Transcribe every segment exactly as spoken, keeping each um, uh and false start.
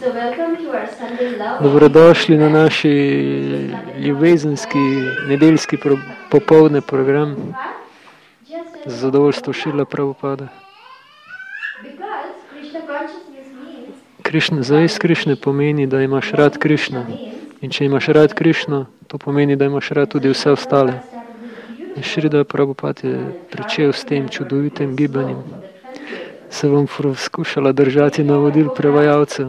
Dobrodošli na naši ljubezenski nedeljski pro, popovdne program z zadovoljstvo Šrila Prabhupada. Krišna, zavest Krišne pomeni, da imaš rad Krišno. In če imaš rad Krišno, to pomeni, da imaš rad tudi vse ostale. In Šrila Prabhupada je pričel s tem čudovitim gibanjem. Se bom skušala držati navodil prevajalcev.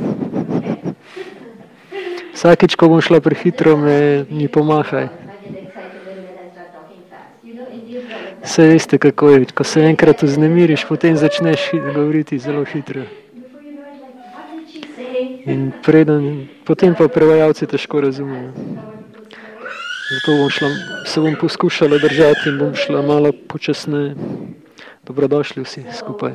Vsakič, ko bom šla prehitro, me mi pomahaj. Vse veste, kako je. Ko se enkrat vznemiriš, potem začneš govoriti zelo hitro. In preden, potem pa prevajalci težko razumejo. Zato bom šla, se bom poskušala držati in bom šla malo počasneje. Dobrodošli vsi skupaj.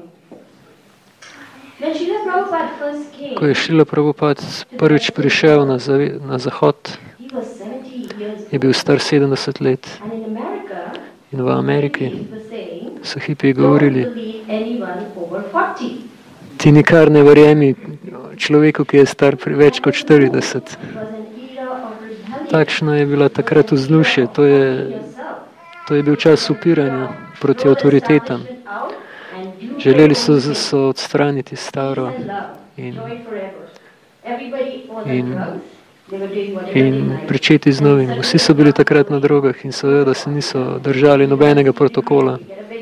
Ko je Šrila Prabhupada prvič prišel na, na zahod, je bil star sedemdeset let. In v Ameriki so hipiji govorili, ti nikar ne verjemi človeku, ki je star več kot štirideset. Takšno je bila takrat vzdušje. To je, to je bil čas upiranja proti avtoritetam. Želeli so, so odstraniti staro in, in, in pričeti z novim. Vsi so bili takrat na drogah in seveda se niso držali nobenega protokola.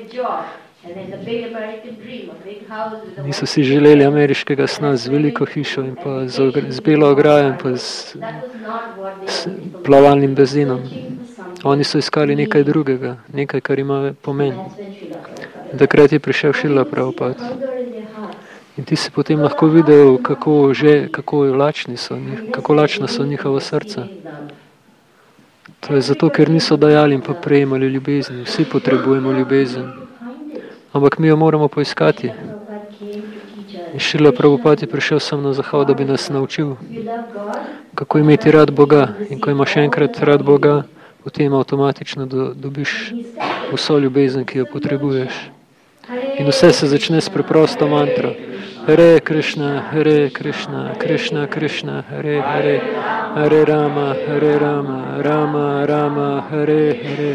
Niso si želeli ameriškega sna z veliko hišo in pa z, z belo ograjo in pa z, s plavalnim bazenom. Oni so iskali nekaj drugega, nekaj, kar ima pomen. In takrat je prišel Šrila Prabhupada. In ti si potem lahko videl, kako, že, kako, lačni so, kako lačna so njihova srca. To je zato, ker niso dajali in pa prejemali ljubezni. Vsi potrebujemo ljubezen. Ampak mi jo moramo poiskati. In Šrila Prabhupada je prišel sem na zahod, da bi nas naučil, kako imeti rad Boga. In ko imaš enkrat rad Boga, potem avtomatično do, dobiš vso ljubezen, ki jo potrebuješ. In vse se začne s preprosto mantro. Hare Krishna, Hare Krishna, Krishna Krishna, Hare Hare, Hare Rama, Hare Rama, Rama Rama, Hare Hare.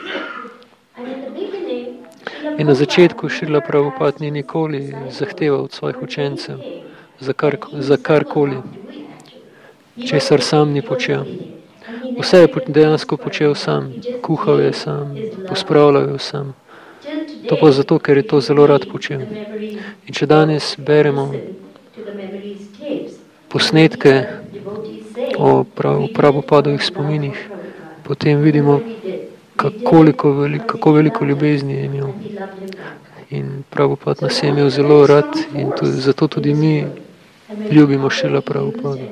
In na začetku Šrila Prabhupada ni nikoli zahteval od svojih učencev za, kar, za karkoli, česar sam ni počel. Vse je dejansko počel sam, kuhal je sam, pospravljal je sam. To pa zato, ker je to zelo rad počel. In če danes beremo posnetke o Prabhupadovih spominih, potem vidimo, kako veliko, kako veliko ljubezni je imel. In Prabhupada nas je imel zelo rad in tudi, zato tudi mi ljubimo Šrila Prabhupada.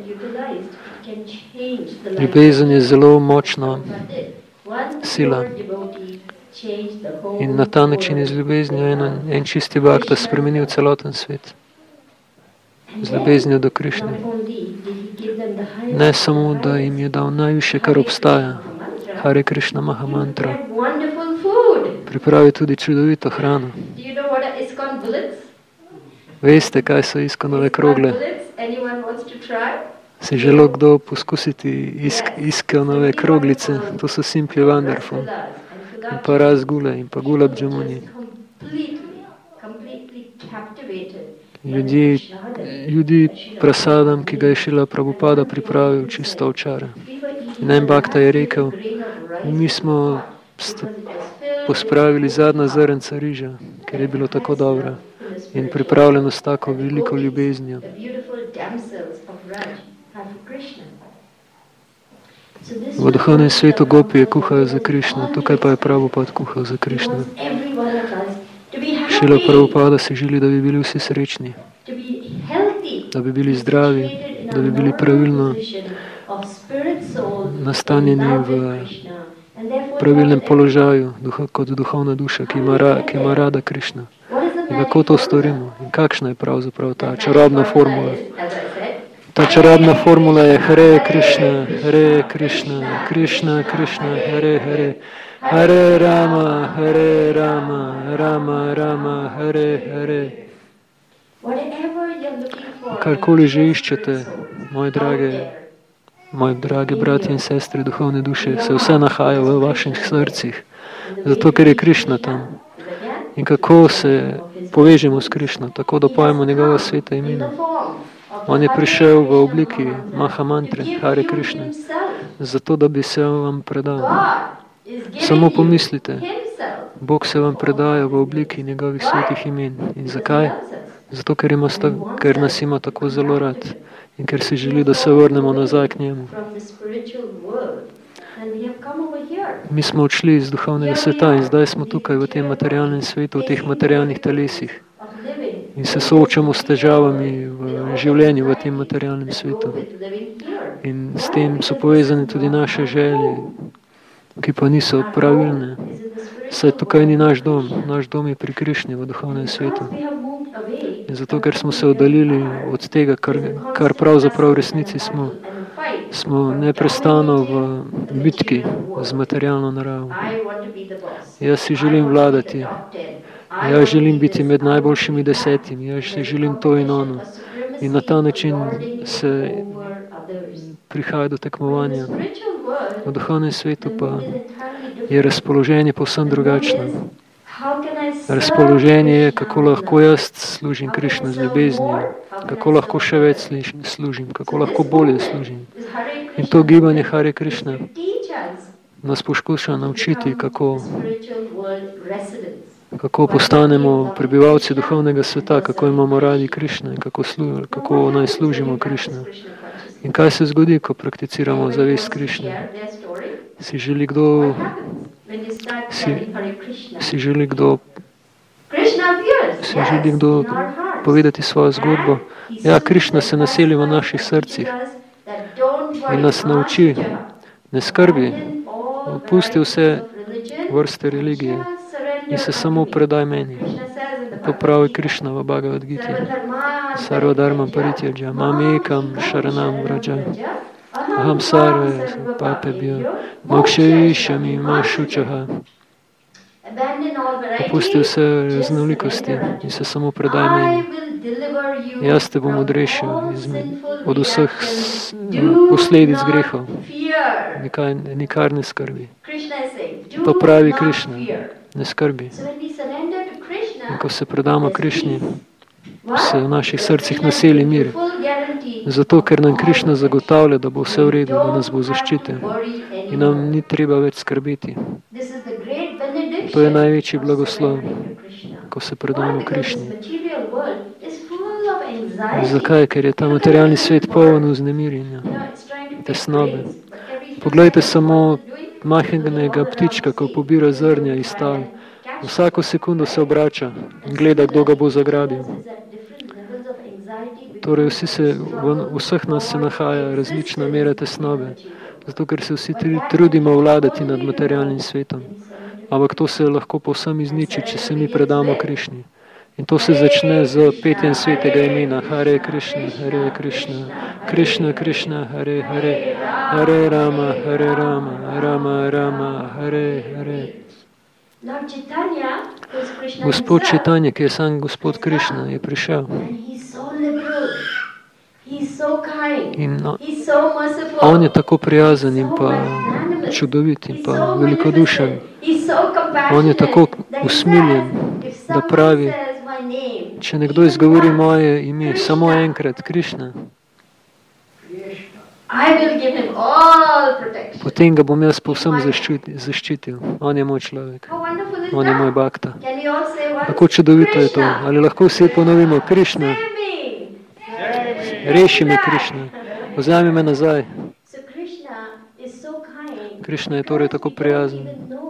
Ljubezen je zelo močna sila. In na ta način je z ljubeznijo en, en čisti bhakta spremenil celoten svet. Z ljubeznijo do Krišne. Ne samo, da jim je dal najviše, kar obstaja, Hare Krishna Maha Mantra. Pripravi tudi čudovito hrano. Veste, kaj so ISKCONove krogle? Si želel kdo poskusiti isk, ISKCONove kroglice? To so Simply Wonderful. In pa razgule in pa gulab džamuni. Ljudi, ljudi prasadam, ki ga je Šrila Prabhupada pripravil čisto ovčare. In en bhakta je rekel, mi smo pospravili zadnja zrnca riža, ker je bilo tako dobro in pripravljeno s tako veliko ljubeznijo. V duhovnem svetu gopije kuhajo za Krišno, tukaj pa je Prabhupada kuhal za Krišno. Šrila Prabhupada si želi, da bi bili vsi srečni, da bi bili zdravi, da bi bili pravilno nastanjeni v pravilnem položaju duha, kot duhovna duša, ki ima, ra, ki ima rada Krišna. In kako to storimo? In kakšna je pravzaprav ta čarobna formula? Ta čarobna formula je Hare Krishna, Hare Krishna, Krishna Krishna, Hare Hare, Hare Rama, Hare Rama, Rama Rama, Hare Hare. Karkoli že iščete, moje drage, moje drage bratje in sestre, duhovne duše, se vse nahaja v vaših srcih, zato ker je Krišna tam. In kako se povežemo s Krišno? Tako, da pojemo njegova sveta imena. On je prišel v obliki Mahamantre, Hare Krišne, zato, da bi se vam predal. Samo pomislite, Bog se vam predaja v obliki njegovih svetih imen. In zakaj? Zato, ker, ima, ker nas ima tako zelo rad in ker si želi, da se vrnemo nazaj k njemu. Mi smo odšli iz duhovnega sveta in zdaj smo tukaj v tem materialnem svetu, v teh materialnih telesih in se soočamo s težavami v življenju v tem materialnem svetu. In s tem so povezane tudi naše želje, ki pa niso pravilne. Saj tukaj ni naš dom, naš dom je pri Krišni v duhovnem svetu. In zato, ker smo se oddaljili od tega, kar, kar pravzaprav v resnici smo, smo neprestano v bitki z materialno naravo. Jaz si želim vladati, jaz želim biti med najboljšimi desetimi, jaz si želim to in ono. In na ta način se prihaja do tekmovanja. V duhovnem svetu pa je razpoloženje povsem drugačno. Razpoloženje je, kako lahko jaz služim Krišno z ljubeznijo, kako lahko še več služim, kako lahko bolje služim. In to gibanje Hare Krišna nas poskuša naučiti, kako, kako postanemo prebivalci duhovnega sveta, kako imamo radi Krišna in kako, slu, kako naj služimo Krišna. In kaj se zgodi, ko prakticiramo zavest Krišne? Si želi kdo Si, si želi kdo si želi kdo povedati svojo zgodbo. Ja, Krišna se naseli v naših srcih in nas nauči, ne skrbi, opusti vse vrste religije in se samo predaj meni. To pravi Krišna v Bhagavad Giti. Sarva dharma parityaja mam ekam sharanam vraja. Aham sarve papebhyo mokshayishami ma shuchaha. Opusti vse raznolikosti in se samo predaj meni. Jaz te bom odrešil od vseh posledic grehov. Nikar, nikar ne skrbi. To pravi Krišna. Ne skrbi. In ko se predamo Krišni, se v naših srcih naseli mir. Zato, ker nam Krišna zagotavlja, da bo vse v redu, da nas bo zaščitil in nam ni treba več skrbeti. To je največji blagoslov, ko se predamo Krišni. Zakaj? Ker je ta materialni svet poln vznemirjenja, tesnobe. Poglejte samo majhnega ptička, ko pobira zrnja iz tal. Vsako sekundo se obrača in gleda, kdo ga bo zagrabil. Torej, vsi se, v vseh nas se nahaja različna mera tesnobe, zato ker se vsi trudimo vladati nad materialnim svetom. Ampak to se lahko povsem izniči, če se mi predamo Krišni. In to se začne z petjem svetega imena. Hare Krišna, Hare Krišna, Krišna Krišna, Hare Hare, Hare Rama, Hare Rama, Rama Rama, Hare Hare. Gospod Čitanja, ki je sam Gospod Krišna, je prišel. In no, on je tako prijazen in pa čudovit in pa velikodušen. On je tako usmiljen, da pravi, če nekdo izgovori moje ime, samo enkrat, Krišna, potem ga bom jaz povsem zaščitil. On je moj človek. On je moj bhakta. Kako čudovito je to. Ali lahko vsi ponovimo, Krišna, reši me, Krišna, vzami me nazaj. Krišna je torej tako prijazen.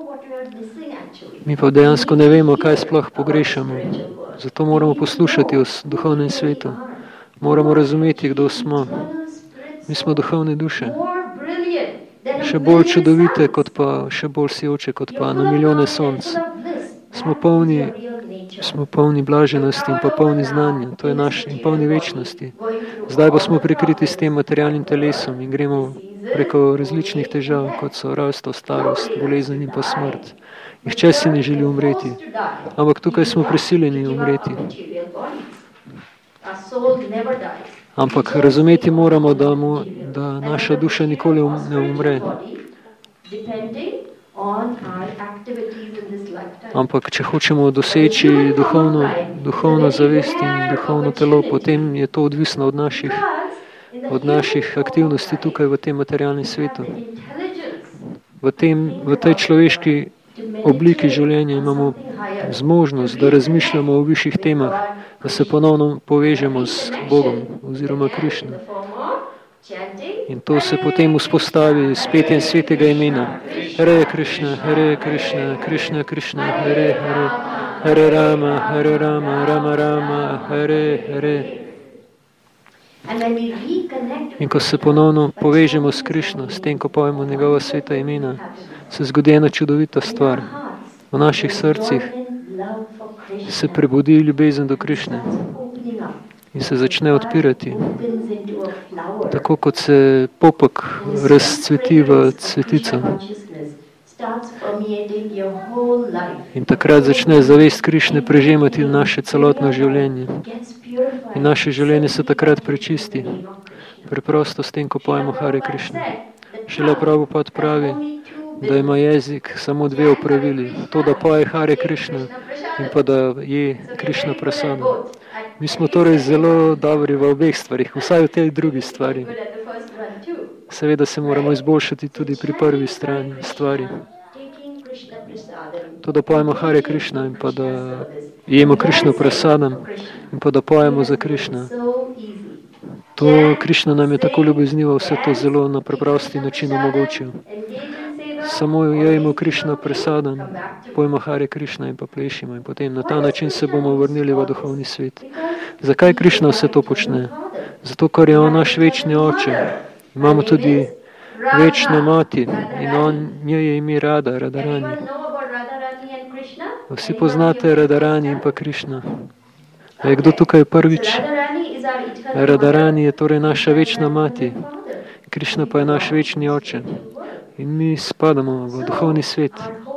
Mi pa dejansko ne vemo, kaj sploh pogrešamo. Zato moramo poslušati o duhovnem svetu. Moramo razumeti, kdo smo. Mi smo duhovne duše. Še bolj čudovite, kot pa, še bolj sijoče, kot pa na milijone sonc. Smo polni, smo polni blaženosti in pa polni znanja. To je naš in polni večnosti. Zdaj pa smo prikriti s tem materialnim telesom in gremo preko različnih težav, kot so rojstvo, starost, bolezen in pa smrt. Nihče si ne želi umreti. Ampak tukaj smo prisiljeni umreti. Ampak razumeti moramo, da, mu, da naša duša nikoli um, ne umre. Ampak če hočemo doseči duhovno, duhovno zavest in duhovno telo, potem je to odvisno od naših, od naših aktivnosti tukaj v tem materialnem svetu. V, tem, v tej človeški obliki življenja imamo zmožnost, da razmišljamo o višjih temah, da se ponovno povežemo z Bogom oziroma Krišno. In to se potem vzpostavi s petjem svetega imena. Hare Krišna, Hare Krišna, Krišna Krišna, Hare Hare, Hare Rama, Hare Rama, Rama Rama, Hare Hare. In ko se ponovno povežemo s Krišno, s tem, ko povemo njegova sveta imena, se zgodi ena čudovita stvar. V naših srcih se prebudi ljubezen do Krišne in se začne odpirati. Tako kot se popek razcveti v cvetico. In takrat začne zavest Krišne prežemati naše celotno življenje. In naše življenje se takrat prečisti. Preprosto s tem, ko pojemo Hare Krišna. Šele Prabhupada pravi, da ima jezik samo dve opravili. To, da poje Hare Krišna in pa da je Krišna prasada. Mi smo torej zelo dobri v obeh stvarih, vsaj v tej drugi stvari. Seveda se moramo izboljšati tudi pri prvi strani stvari. To, da pojemo Hare Krišna in pa da jemo Krišno prasadam in pa da pojemo za Krišna. To Krišna nam je tako ljubeznivo vse to zelo na preprosti način omogočil. Samo jemo Krišna prasadam, pojemo Hare Krišna in pa plešimo in potem na ta način se bomo vrnili v duhovni svet. Zakaj Krišna vse to počne? Zato, ker je on naš večni oče. Imamo tudi večno mati in on, njej je ime Rada, Radarani. Vsi poznate Radarani in pa Krišna. A je kdo tukaj prvič? Radarani je torej naša večna mati. Krišna pa je naš večni oče. In mi spadamo v duhovni svet.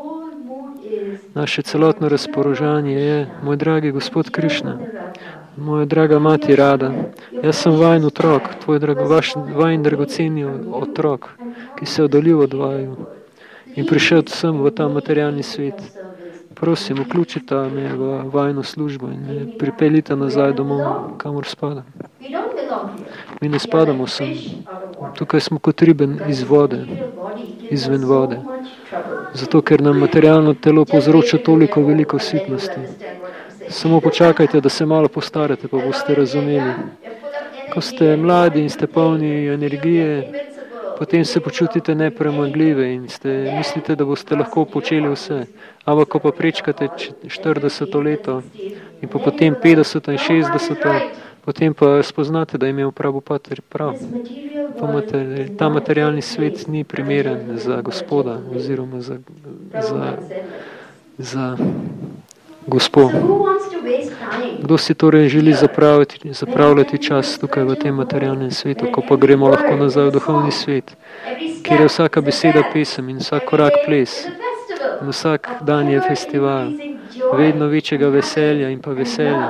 Naše celotno razpoloženje je, moj dragi gospod Krišna, moja draga mati Rada, jaz sem vajen otrok, tvoj drago, vaš vajen dragoceni otrok, ki se oddalil od vaju in prišel sem v ta materialni svet. Prosim, vključite me v vajno službo in me pripeljite nazaj domov, kamor spadam. Mi ne spadamo sem. Tukaj smo kot riben iz vode, izven vode. Zato, ker nam materialno telo povzroča toliko veliko sitnosti. Samo počakajte, da se malo postarate, pa boste razumeli. Ko ste mladi in ste polni energije, potem se počutite nepremagljive in ste, mislite, da boste lahko počeli vse. Ampak ko pa prečkate štirideseto leto in pa potem petdeseto in šestdeseto, potem pa spoznate, da je imel Prabhupada prav. Ta materialni svet ni primeren za Gospoda oziroma za, za, za Gospod. Kdo si torej želi zapravljati, zapravljati čas tukaj v tem materialnem svetu, ko pa gremo lahko nazaj v duhovni svet, kjer je vsaka beseda pesem in vsak korak ples. In vsak dan je festival, vedno večjega veselja in pa veselja.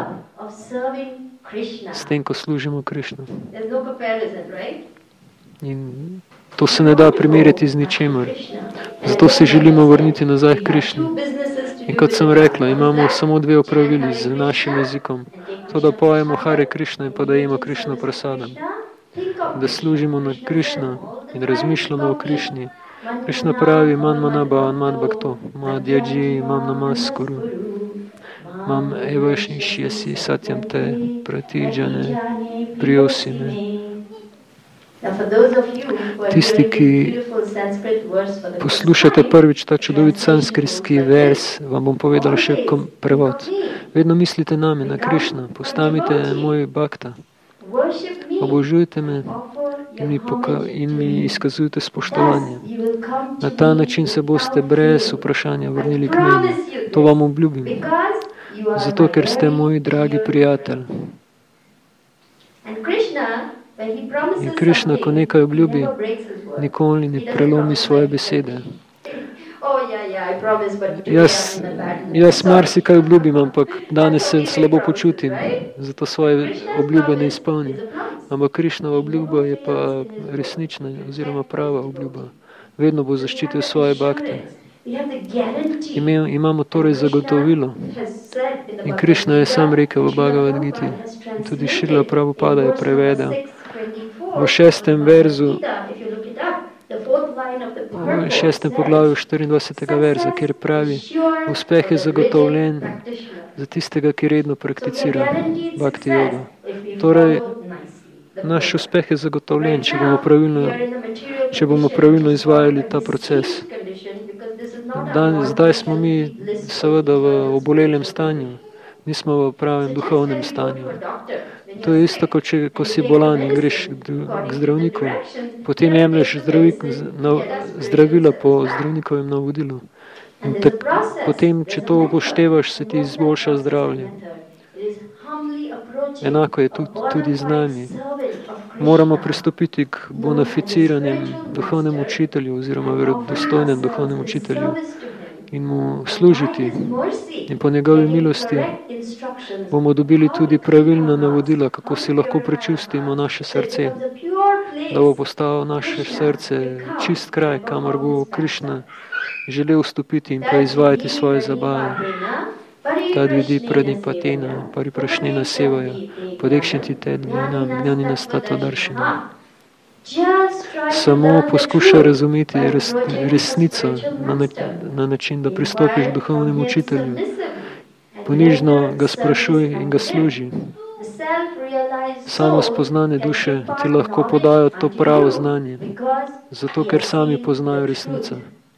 S tem, ko služimo Krišnu. In to se ne da primerjati z ničemer. Zato se želimo vrniti nazaj k Krišni. In kot sem rekla, imamo samo dve opravili z našim jezikom. To, da pojemo Hare Krišna in pa da jemo Krišno prasadam. Da služimo na Krišno in razmišljamo o Krišni. Krišna pravi, man manaba, man bhakto, ma dyaji, mam namaskuru. Mam evašnišjasi satyam te pratijane priyosime. Tisti, ki poslušate prvič ta čudovit sanskritski vers, vam bom povedal še prevod. Vedno mislite name, na Krišna, postavite moj bhakta. Obožujte me in mi, poka- in mi izkazujte spoštovanje. Na ta način se boste brez vprašanja vrnili k meni. To vam obljubim. Zato, ker ste moj dragi prijatelj. In Krišna, ko nekaj obljubi, nikoli ne prelomi svoje besede. Jaz, jaz marsikaj obljubim, ampak danes se slabo počutim, zato svoje obljube ne izpolnim. Ampak Krišnova obljuba je pa resnična oziroma prava obljuba. Vedno bo zaščitil svoje bakte. Imamo torej zagotovilo. In Krišna je sam rekel v Bhagavad Giti. Tudi Šrila Prabhupada je prevedel. V šestem verzu, v šestem poglavju štiriindvajsetega verza, kjer pravi, uspeh je zagotovljen za tistega, ki redno prakticira bhakti jogo. Torej, naš uspeh je zagotovljen, če bomo pravilno, če bomo pravilno izvajali ta proces. Dan, zdaj smo mi seveda v obolelem stanju, nismo v pravem duhovnem stanju. To je isto, kot če, ko si bolan in greš k zdravniku, potem jemlješ zdravik, zdravila po zdravnikovem navodilu. In tak, potem, če to upoštevaš, se ti izboljša zdravlje. Enako je tudi, tudi z nami. Moramo pristopiti k bonaficiranem duhovnem učitelju oziroma verodostojnem duhovnem učitelju in mu služiti. In po njegovi milosti bomo dobili tudi pravilna navodila, kako si lahko prečustimo naše srce, da bo postalo naše srce čist kraj, kamor bo Krišna želel vstopiti in pa izvajati svoje zabave. Tad vidi pradipatena, pariprašnina sevaja, podekšniti ted gnanam, gnanina stato daršina. Samo poskuša razumeti res, resnico na, na, na način, da pristopiš k duhovnemu učitelju. Ponižno ga sprašuj in ga služi. Samo spoznane duše ti lahko podajo to pravo znanje, zato ker sami poznajo resnico.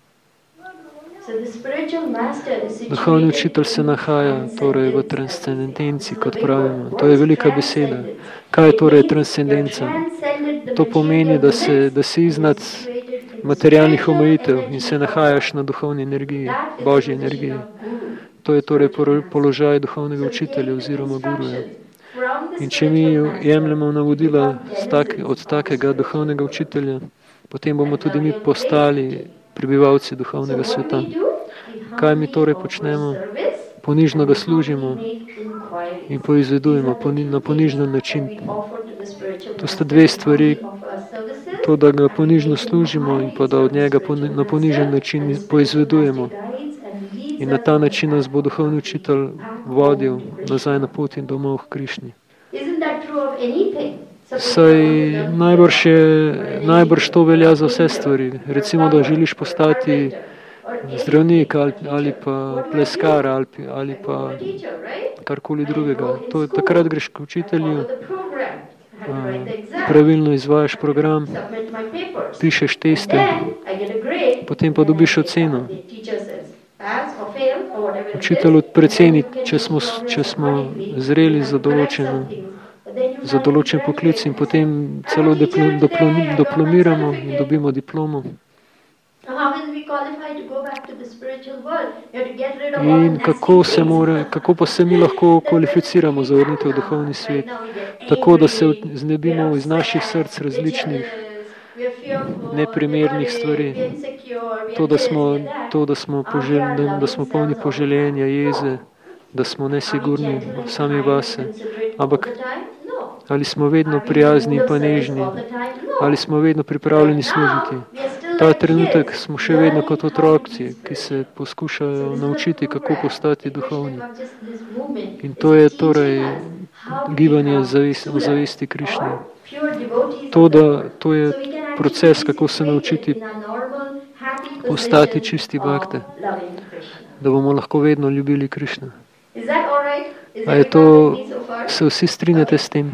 Duhovni učitelj se nahaja torej v transcendenci, kot pravimo. To je velika beseda. Kaj je torej transcendenca? To pomeni, da, se, da si iznad materialnih omejitev in se nahajaš na duhovni energiji, Božji energiji. To je torej položaj duhovnega učitelja oziroma guruja. In če mi jemljemo navodila od takega duhovnega učitelja, potem bomo tudi mi postali prebivalci duhovnega sveta. Kaj mi torej počnemo? Ponižno ga služimo in poizvedujemo na ponižen način. To sta dve stvari, to, da ga ponižno služimo in pa da od njega na ponižen način poizvedujemo. In na ta način nas bo duhovni učitelj vodil nazaj na pot in domov k Krišni. Saj najbrž, je, najbrž to velja za vse stvari. Recimo, da želiš postati zdravnik ali, ali pa pleskar ali, ali pa karkoli drugega. To, takrat greš k učitelju, pravilno izvajaš program, pišeš teste, potem pa dobiš oceno. Učitelj preceni, če smo, če smo zreli za določeno za določen poklic in potem celo diplomiramo in dobimo diplomo. In kako, se more, kako pa se mi lahko kvalificiramo za vrnitev v duhovni svet? Tako, da se znebimo iz naših src različnih neprimernih stvari. To, da smo, to, da smo, požel, da, da smo polni poželjenja, jeze, da smo nesigurni sami vase. Ampak ali smo vedno prijazni in pa nežni, ali smo vedno pripravljeni služiti. Ta trenutek smo še vedno kot otroci, ki se poskušajo naučiti, kako postati duhovni. In to je torej gibanje zavesti, v zavesti Krišne. To, da, to je proces, kako se naučiti postati čisti bhakte, da bomo lahko vedno ljubili Krišno. A je to, se vsi strinjate s tem?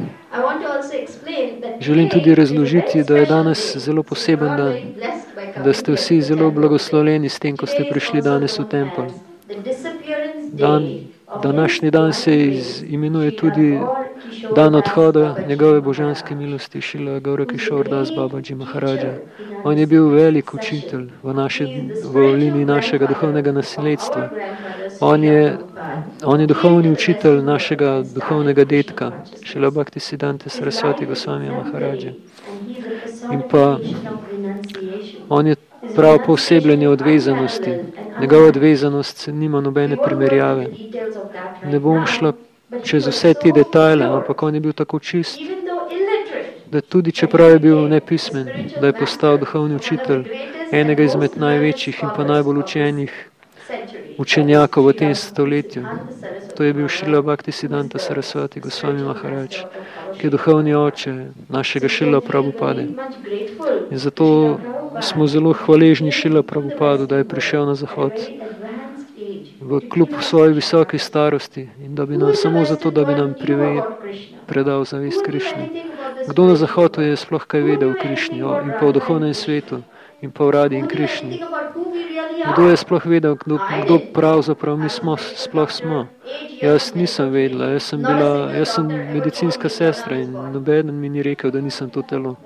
Želim tudi razložiti, da je danes zelo poseben dan, da ste vsi zelo blagoslovljeni s tem, ko ste prišli danes v tempelj. Dan, današnji dan se iz, imenuje tudi dan odhoda njegove božanske milosti, Šrila Gaura-Kišor Das Babaji Maharaja. On je bil velik učitelj v, naše, v liniji našega duhovnega nasledstva. On je, on je duhovni učitelj našega duhovnega detka, Šrila Bhaktisiddhanta Sarasvati Gosvamija Maharaja. In pa on je prav posebljanje odvezanosti. Njegova odvezanost nima nobene primerjave. Ne bom šla čez vse te detajle, ampak on je bil tako čist, da tudi čeprav je bil nepismen, da je postal duhovni učitelj enega izmed največjih in pa najbolj učenih učenjakov v tem stoletju. To je bil Šrila Bhaktisiddhanta Sarasvati Goswami Maharaj, ki je duhovni oče našega Šrila Prabhupade. In zato smo zelo hvaležni Šrila Prabhupadu, da je prišel na Zahod v kljub svoji visoki starosti in da bi nam samo zato, da bi nam prive, predal zavest Krišne. Kdo na Zahodu je sploh kaj vedel o Krišni in pa o duhovnem svetu in pa o Radi in Krišni? Kdo je sploh vedel, kdo, kdo pravzaprav mi smo, sploh smo? Jaz nisem vedela, jaz sem bila, jaz sem medicinska sestra in nobeden mi ni rekel, da nisem to telo.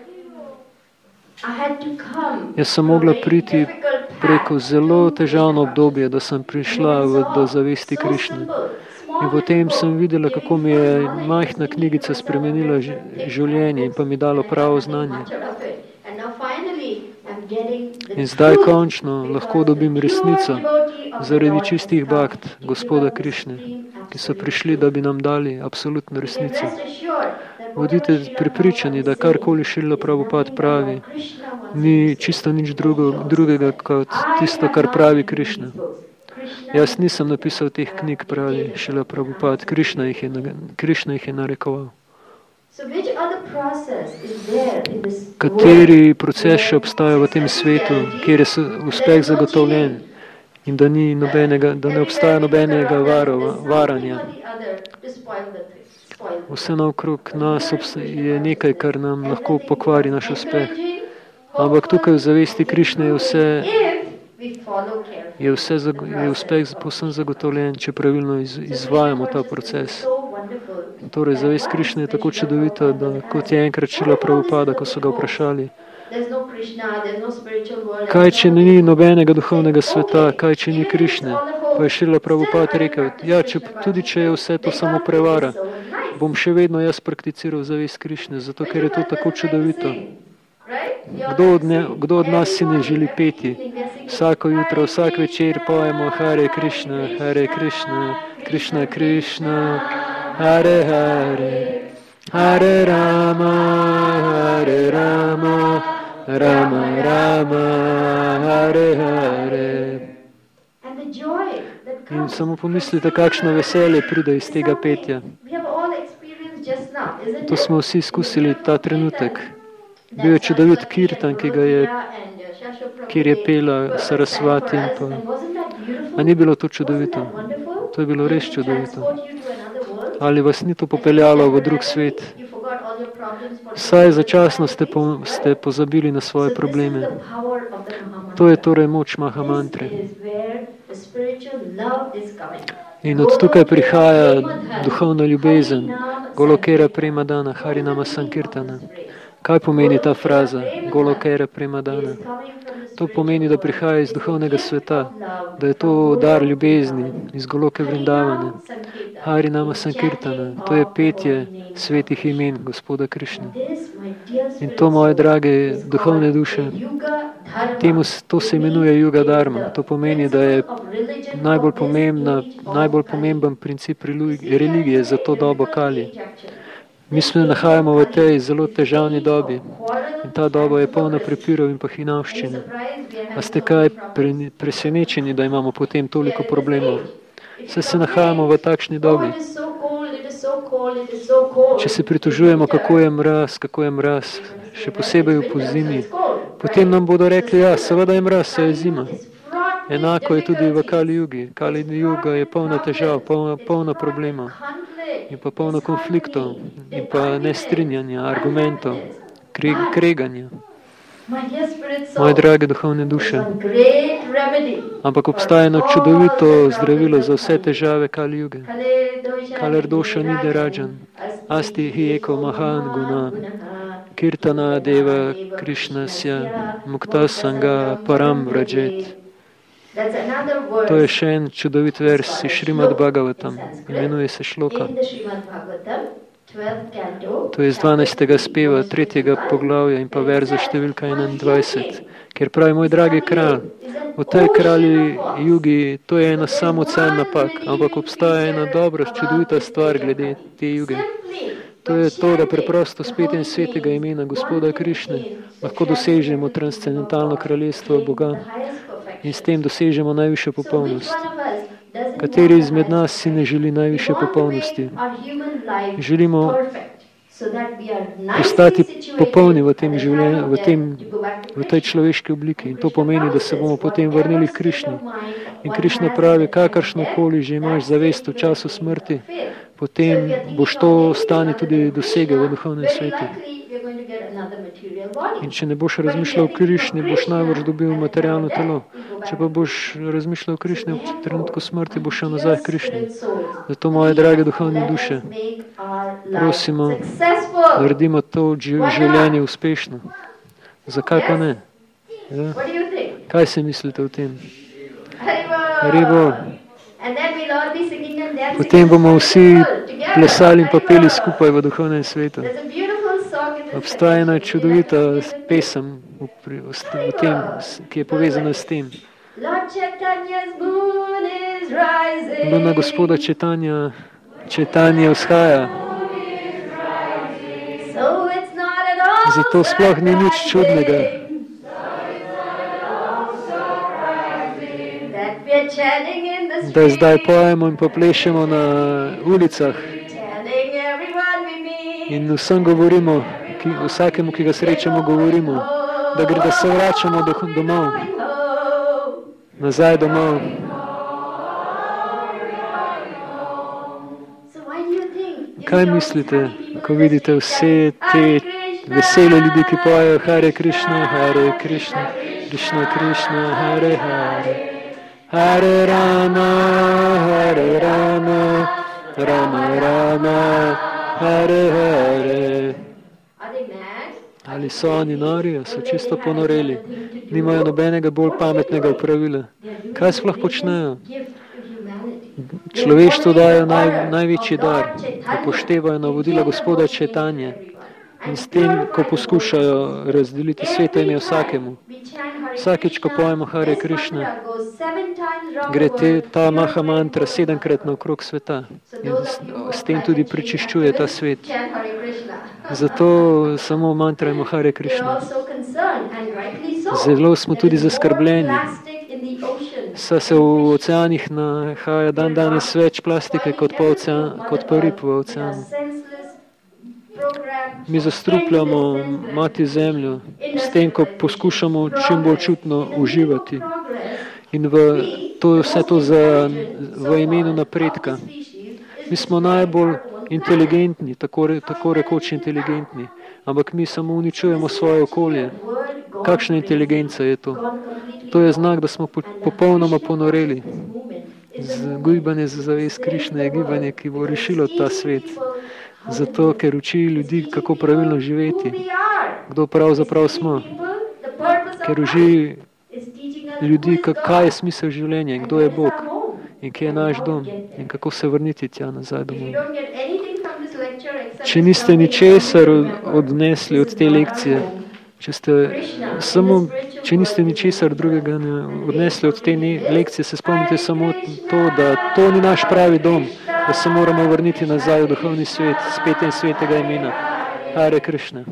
Jaz sem mogla priti preko zelo težavno obdobje, da sem prišla v, do zavesti Krišne. In potem sem videla, kako mi je majhna knjigica spremenila življenje in pa mi dalo pravo znanje. In zdaj končno lahko dobim resnico zaradi čistih bhakt Gospoda Krišne, ki so prišli, da bi nam dali absolutno resnico. Bodite prepričani, da karkoli Šrila Prabhupada pravi, ni čisto nič drugo, drugega kot tisto, kar pravi Krišna. Jaz nisem napisal teh knjig, pravi Šrila Prabhupada, Krišna jih je, Krišna jih je narekoval. Kateri proces še obstaja v tem svetu, kjer je uspeh zagotovljen in da, ni nobenega, da ne obstaja nobenega varova, varanja. Vse naokrog nas je nekaj, kar nam lahko pokvari naš uspeh. Ampak tukaj v zavesti Krišne je vse, je, vse, je uspeh povsem zagotovljen, če pravilno iz, izvajamo ta proces. Torej, zavest Krišne je tako čudovita, da kot je enkrat Šrila Prabhupada, ko so ga vprašali, kaj če ni nobenega duhovnega sveta, kaj če ni Krišne? Pa je Šrila Prabhupada rekel, ja, če, tudi če je vse to samo prevara, bom še vedno jaz prakticiral zavest Krišne, zato ker je to tako čudovito. Kdo od, ne, kdo od nas si ne želi peti? Vsako jutro, vsak večer pojemo Hare Krišna, Hare Krišna, Krišna Krišna, Hare Hare, Hare Rama, Hare Rama, Rama Rama, Hare Hare. In samo pomislite, kakšno veselje pride iz tega petja. To smo vsi izkusili ta trenutek. Bil je čudovit kirtan, ki ga je, kjer je pela Sarasvati in pa. A ni bilo to čudovito? To je bilo res čudovito. Ali vas ni to popeljalo v drug svet? Vsaj začasno ste, po, ste pozabili na svoje probleme. To je torej moč Mahamantre. In od tukaj prihaja duhovna ljubezen, Golokera Premadana, Harinama Sankirtana. Kaj pomeni ta fraza, Golokera Premadana? To pomeni, da prihaja iz duhovnega sveta, da je to dar ljubezni iz Goloke Vrindavane. Harinama Sankirtana, to je petje svetih imen Gospoda Krišne. In to, moje drage duhovne duše, temu, to se imenuje Juga Dharma. To pomeni, da je najbolj, pomembna, najbolj pomemben princip religije za to dobo Kali. Mi se nahajamo v tej zelo težavni dobi in ta doba je polna prepirov in pa hinavščine. A ste kaj pre, presenečeni, da imamo potem toliko problemov? Saj se nahajamo v takšni dobi. Če se pritožujemo, kako je mraz, kako je mraz, še posebej v pozimi, potem nam bodo rekli, ja, seveda je mraz, saj je zima. Enako je tudi v Kali Jugi. Kali Juga je polna težav, polna, polna problemov in pa polno konfliktov in pa nestrinjanja, argumentov, kreganja. Moje drage duhovne duše, ampak obstaja eno čudovito zdravilo za vse težave Kali Juge. Kaler doša nide rajan, asti hi eko mahan guna, kirtana deva Krišnasya, mukta sanga param vrajet. To je še en čudovit vers iz Šrimad Bhagavatam, imenuje se šloka. To je iz dvanajstega speva, tretjega poglavja in pa verza številka enaindvajset, kjer pravi: moj dragi kralj, v tej kralji jugi, to je ena samo ocean napak, ampak obstaja ena dobra, čudovita stvar glede te juge. To je to, da preprosto s petjem svetega imena Gospoda Krišne lahko dosežemo transcendentalno kraljestvo Boga in s tem dosežemo najvišjo popolnost. Kateri izmed nas si ne želi najvišje popolnosti? Želimo postati popolni v tem življenju, v, tem, v tej človeški obliki. In to pomeni, da se bomo potem vrnili k Krišni. In Krišna pravi, kakršnokoli že imaš zavest v času smrti, potem boš to stanje tudi dosegel v duhovnem svetu. In če ne boš razmišljal o Krišni, boš najbrž dobil materialno telo. Če pa boš razmišljal o Krišni, v trenutku smrti boš šel nazaj k Krišni. Zato, moje drage duhovne duše, prosimo, naredimo to življenje uspešno. Zakaj pa ne? Ja? Kaj se mislite o tem? Haribo. Potem bomo vsi plesali in pa peli skupaj v duhovnem svetu. Obstaja ena čudovita pesem v, v, v tem, ki je povezana s tem. Luna Gospoda Četanja, Četanja vzhaja. Zato sploh ni nič čudnega, da zdaj pojemo in poplešemo na ulicah in vsem govorimo, ki, vsakemu, ki ga srečamo, govorimo, da gre, da se vračamo do, domov, nazaj domov. Kaj mislite, ko vidite vse te vesele ljudi, ki pojejo Hare Krišna, Hare Krišna, Krišna Krišna, Hare Hare, Hare Rama, Hare Rama, Rama Rama, Hare Hare. Ali so oni nori, so čisto ponoreli, nimajo nobenega bolj pametnega upravila. Kaj sploh počnejo? Človeštvu dajo naj, največji dar, upoštevajo navodila Gospoda Četanje in s tem, ko poskušajo razdeliti sveto ime vsakemu. Vsakič, ko pojemo Hare Krišna, gre te, ta maha mantra sedemkrat naokrog sveta in s, s tem tudi prečiščuje ta svet. Zato samo mantrajmo Hare Krišna. Zelo smo tudi zaskrbljeni. Saj se v oceanih nahaja dan danes več plastike kot pa, ocean, kot pa rib v oceanu. Mi zastrupljamo mati zemljo s tem, ko poskušamo čim bolj čutno uživati. In v, to je vse to za, v imenu napredka. Mi smo najbolj inteligentni, tako, tako rekoč inteligentni, ampak mi samo uničujemo svoje okolje. Kakšna inteligenca je to? To je znak, da smo po, popolnoma ponoreli. Gibanje za zavest Krišne je gibanje, ki bo rešilo ta svet. Zato, ker uči ljudi, kako pravilno živeti. Kdo pravzaprav smo. Ker uči ljudi, kaj je smisel življenja in kdo je Bog. In kje je naš dom. In kako se vrniti tja nazaj domov. Če niste ničesar odnesli od te lekcije, če ste samo, če niste ničesar drugega odnesli od te lekcije, se spomnite samo to, da to ni naš pravi dom, da se moramo vrniti nazaj v duhovni svet, s petjem svetega imena. Hare Krišna.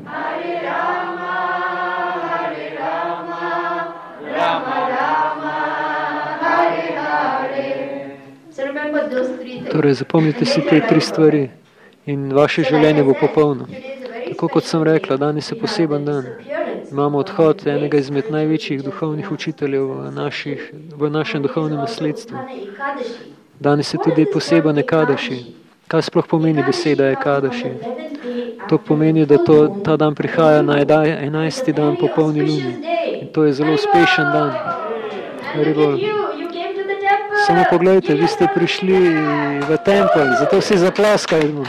Torej, zapomnite si te tri stvari in vaše življenje bo popolno. Tako kot sem rekla, danes je poseben dan. Imamo odhod enega izmed največjih duhovnih učiteljev v, naših, v našem duhovnem nasledstvu. Danes je tudi poseben Ekadaši. Kaj sploh pomeni beseda Ekadaši? To pomeni, da to, ta dan prihaja na enajsti dan po polni luni. In to je zelo uspešen dan. Haribol. Samo pogledajte, vi ste prišli v tempelj, zato vsi zaplaskajmo.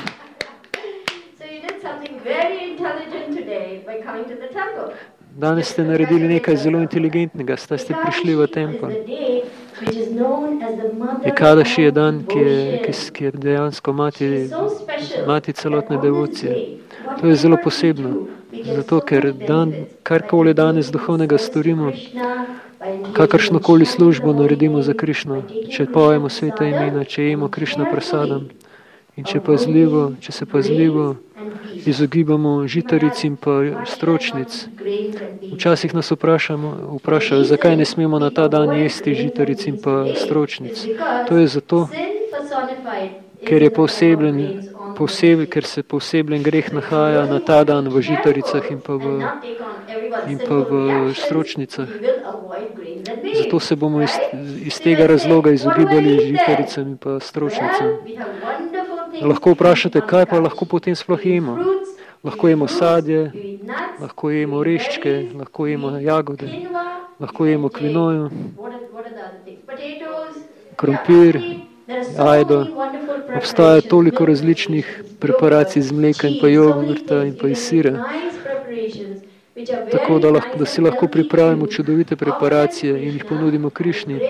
Danes ste naredili nekaj zelo inteligentnega, zdaj ste prišli v tempelj. Ekadaši je dan, ki je, ki, ki je dejansko mati, mati celotne devocije. To je zelo posebno, zato ker dan, karkoli danes duhovnega storimo, kakršnokoli službo naredimo za Krišno, če pojemo sveta imena, če jemo Krišna prasadam in če, pazljivo, če se pazljivo izogibamo žitaric in pa stročnic. Včasih nas vprašamo, vprašajo, zakaj ne smemo na ta dan jesti žitaric in pa stročnic. To je zato, ker, je posebljen, poseb, ker se posebljen greh nahaja na ta dan v žitaricah in pa v, in pa v stročnicah. Zato se bomo iz, iz tega razloga izogibali žitaricam in pa stročnicam. Lahko vprašate, kaj pa lahko potem sploh jemo? Lahko jemo sadje, lahko jemo oreščke, lahko jemo jagode, lahko jemo kvinojo, krompir, ajdo. Obstaja toliko različnih preparacij iz mleka in pa jogurta in pa iz sira. Tako da, lahko, da si lahko pripravimo čudovite preparacije in jih ponudimo Krišni.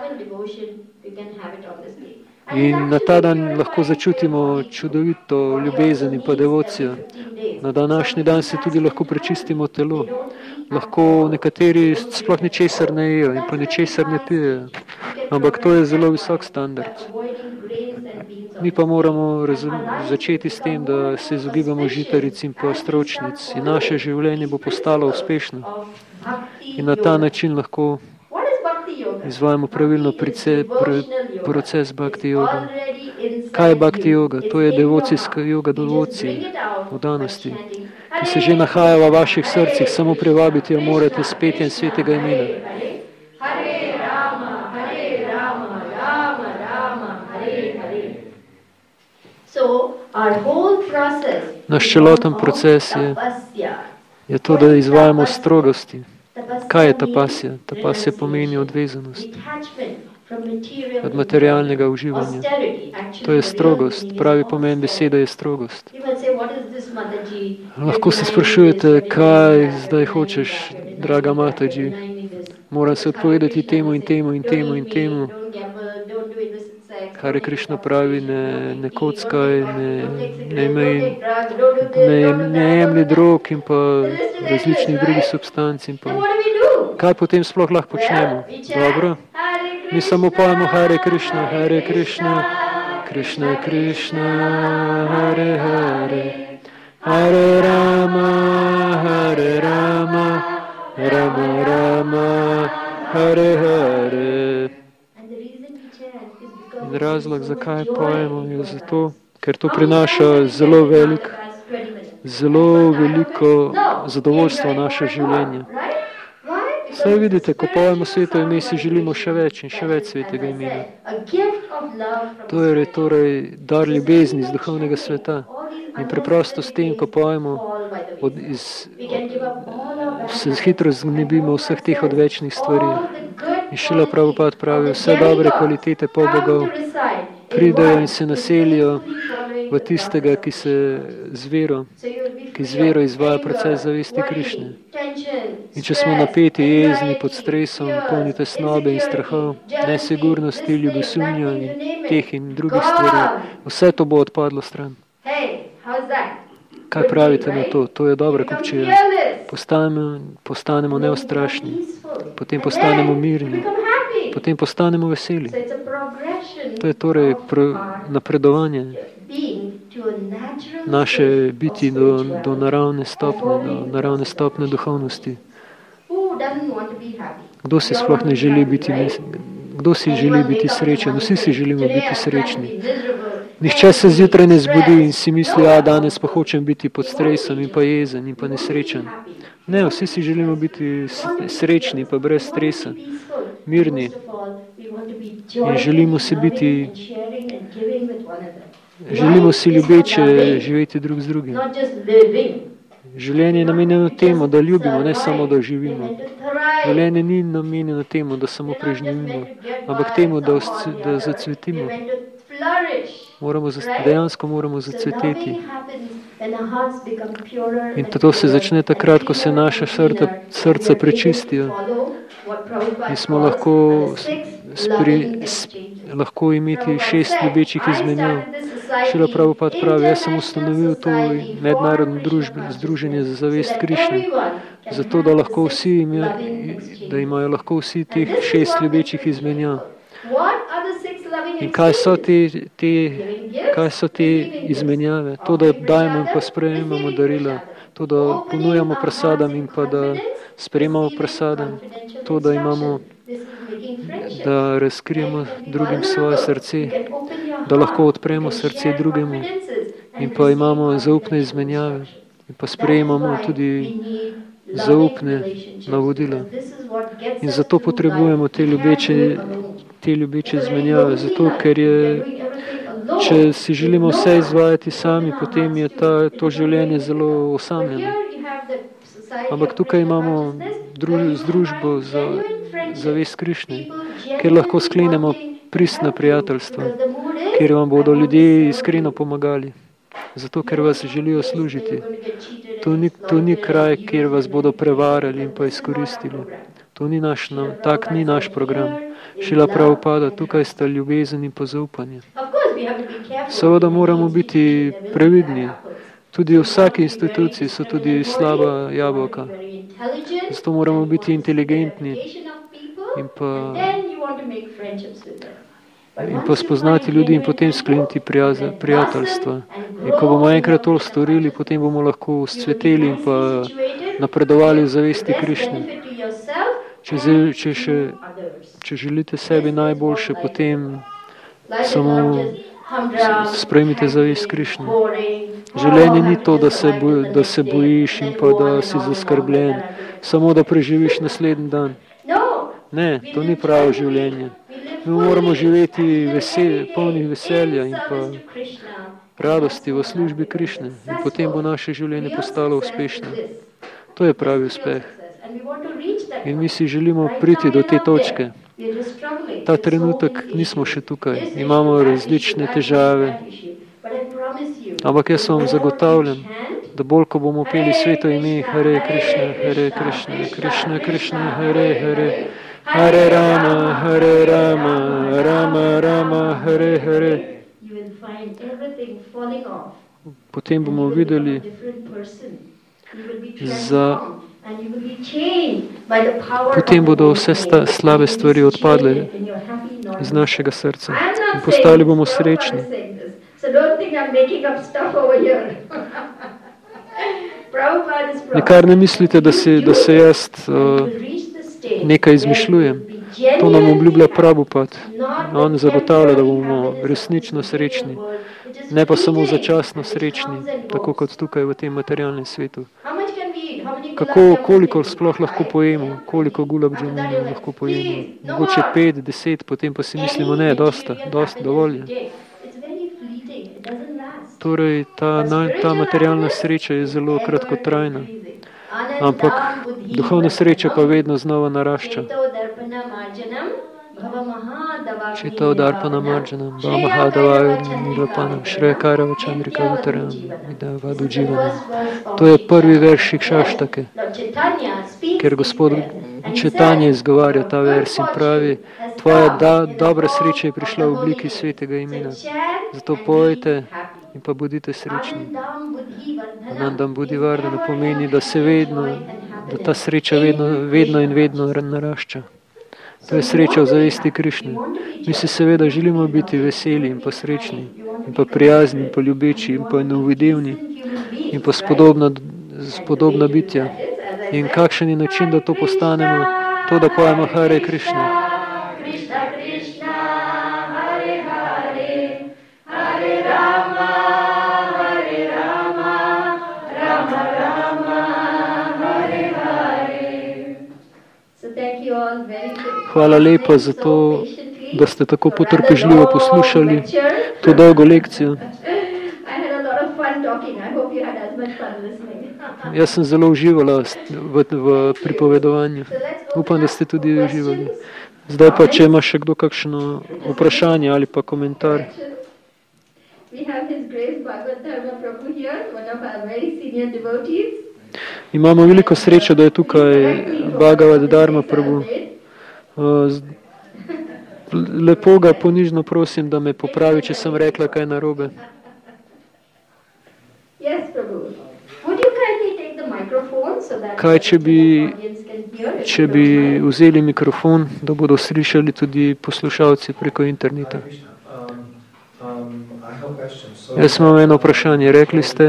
In na ta dan lahko začutimo čudovito ljubezen in pa devocijo. Na današnji dan se tudi lahko prečistimo telo. Lahko nekateri sploh ničesar ne jejo in pa ničesar ne pijejo. Ampak to je zelo visok standard. Mi pa moramo začeti s tem, da se izogibamo žitaric in pa stročnic. In naše življenje bo postalo uspešno. In na ta način lahko izvajamo pravilno price, pr, proces bhakti yoga. Kaj je bhakti yoga? To je devocijska yoga devocije, vdanosti, ki se že nahaja v vaših srcih. Samo privabiti jo morate s petjem svetega imena. Hare Rama, Hare Rama, Rama Rama, Hare Hare. So, our whole process, naš celoten proces je, je to, da izvajamo strogosti. Kaj je tapasja? Tapasja pomeni odvezanost od materialnega uživanja. To je strogost. Pravi pomen besede je strogost. Lahko se sprašujete, kaj zdaj hočeš, draga Mataji. Moram se odpovedati temu in temu in temu in temu. Hare Krišna pravi, ne, ne kockaj, ne, ne, ne, ne, ne jemli drog in pa različnih drugih substanc. In pa. Kaj potem sploh lahko počnemo? Dobro? Mi samo pojemo Hare Krišna, Hare Krišna, Krišna Krišna, Hare Hare, Hare Rama, Hare Rama, Rama Rama, Hare Hare. In razlog, zakaj pojemo, je zato, ker to prinaša zelo velik, zelo veliko zadovoljstvo v naše življenje. Saj vidite, ko pojemo sveto ime, si želimo še več in še več svetega imena. To je torej dar ljubezni iz duhovnega sveta. In preprosto s tem, ko pojemo, od, iz, od, se hitro znebimo vseh teh odvečnih stvari. In Šrila Prabhupada pravi, vse dobre kvalitete pobogov pridejo in se naselijo v tistega, ki se z vero, ki z vero izvaja proces zavesti Krišne. In če smo napeti, jezni, pod stresom, polni tesnobe in strahov, nesigurnosti, ljubosumja in teh in drugih stvari, vse to bo odpadlo stran. Kaj pravite na to? To je dobra kupčija. Postanemo, postanemo neustrašni, potem postanemo mirni, potem postanemo veseli. To je torej napredovanje naše biti do, do naravne stopne, do naravne stopne duhovnosti. Kdo si sploh ne želi biti, kdo si želi biti srečen? Vsi si želimo biti srečni. Nihče se zjutraj ne zbudi in si misli, a danes pa hočem biti pod stresom in pa jezen in pa nesrečen. Ne, vsi si želimo biti srečni pa brez stresa, mirni. In želimo si biti, želimo si ljubeče živeti drug z drugim. Življenje je namenjeno temu, da ljubimo, ne samo da živimo. Življenje ni namenjeno temu, da samo preživimo, ampak temu, da, da zacvetimo. Moramo, dejansko moramo zacveteti. In to se začne takrat, ko se naša srca, srca prečistijo. In smo lahko spri, sp, lahko imeti šest ljubečih izmenjav. Šrila Prabhupada pravi, jaz sem ustanovil to mednarodno družbe, združenje za zavest Krišne, zato da, lahko vsi ima, da imajo lahko vsi teh šest ljubečih izmenjav. In kaj so te, te, kaj so te izmenjave? To, da dajemo in pa sprejemamo darila, to, da ponujamo prasadam in pa da sprejemamo prasadam, to, da imamo, da razkrijemo drugim svoje srce, da lahko odpremo srce drugemu in pa imamo zaupne izmenjave in pa sprejemamo tudi zaupne navodila. In zato potrebujemo te ljubeče, te ljubeče izmenjave, zato ker je, če si želimo vse izvajati sami, potem je ta, to življenje zelo osamljeno. Ampak tukaj imamo druž, združbo za zavest Krišne, kjer lahko sklenemo pristna prijateljstva, kjer vam bodo ljudje iskreno pomagali, zato ker vas želijo služiti. To ni, to ni kraj, kjer vas bodo prevarali in pa izkoristili. To ni naš, tak ni naš program. Šrila Prabhupada, tukaj sta ljubezen in pa zaupanje. Seveda moramo biti previdni. Tudi v vsaki instituciji so tudi slaba jabolka. Zato moramo biti inteligentni in pa, in pa spoznati ljudi in potem skleniti prijateljstva. In ko bomo enkrat to storili, potem bomo lahko vzcveteli in pa napredovali v zavesti Krišne. Če, če, še, če želite sebi najboljše, potem samo sprejmite zavest Krišne. Življenje ni to, da se, boj, da se bojiš in pa da si zaskrbljen, samo da preživiš naslednji dan. Ne, to ni pravo življenje. Mi moramo živeti vesel, polnih veselja in pa radosti v službi Krišne in potem bo naše življenje postalo uspešno. To je pravi uspeh. In mi si želimo priti do te točke. Ta trenutek nismo še tukaj. Imamo različne težave. Ampak jaz vam zagotavljam, da bolj, ko bomo peli sveto ime Hare Krišna, Hare Krišna, Krišna, Krišna, Hare, Hare, Hare Rama, Hare Rama, Rama, Rama, Hare, Hare. Potem bomo videli za Potem bodo vse sta, slabe stvari odpadle iz našega srca in postali bomo srečni. Nikar ne mislite, da se, da se jaz uh, nekaj izmišljujem. To nam obljublja Prabhupada. On zagotavlja, da bomo resnično srečni, ne pa samo začasno srečni, tako kot tukaj v tem materialnem svetu. Kako, koliko sploh lahko pojemo, koliko gulab džamunov lahko pojemo. Mogoče pet, deset, potem pa si mislimo, ne, dosta, dosta, dovolj je. Torej, ta, ta materialna sreča je zelo kratkotrajna, ampak duhovna sreča pa vedno znova narašča. Čita udarpana marjanam, ba mahadavaju nilapanam, šrekarava čandrika vitaram, vidavadu dživanam. To je prvi veršik Šaštake, ker gospod Četanje izgovarja ta vers in pravi, tvoja da, dobra sreča je prišla v obliki svetega imena. Zato pojte in pa bodite srečni. Anandam Budi Vardhana pomeni, da se vedno, da ta sreča vedno, vedno in vedno narašča. To je sreča v zavesti Krišne. Mi si seveda želimo biti veseli in pa srečni, in pa prijazni, in pa ljubeči, in pa inovidivni, in pa spodobna, spodobna bitja. In kakšen je način, da to postanemo? To, da pojemo Hare Krišna. Hvala lepa za to, da ste tako potrpežljivo poslušali to dolgo lekcijo. Jaz sem zelo uživala v, v pripovedovanju. Upam, da ste tudi uživali. Zdaj pa, če ima še kdo kakšno vprašanje ali pa komentar. Imamo veliko srečo, da je tukaj Bhagavad Dharma Prabhu. lepo ga ponižno prosim, da me popravi, če sem rekla kaj narobe. Kaj, če bi, če bi vzeli mikrofon, da bodo slišali tudi poslušalci preko interneta? Jaz imam eno vprašanje. Rekli ste,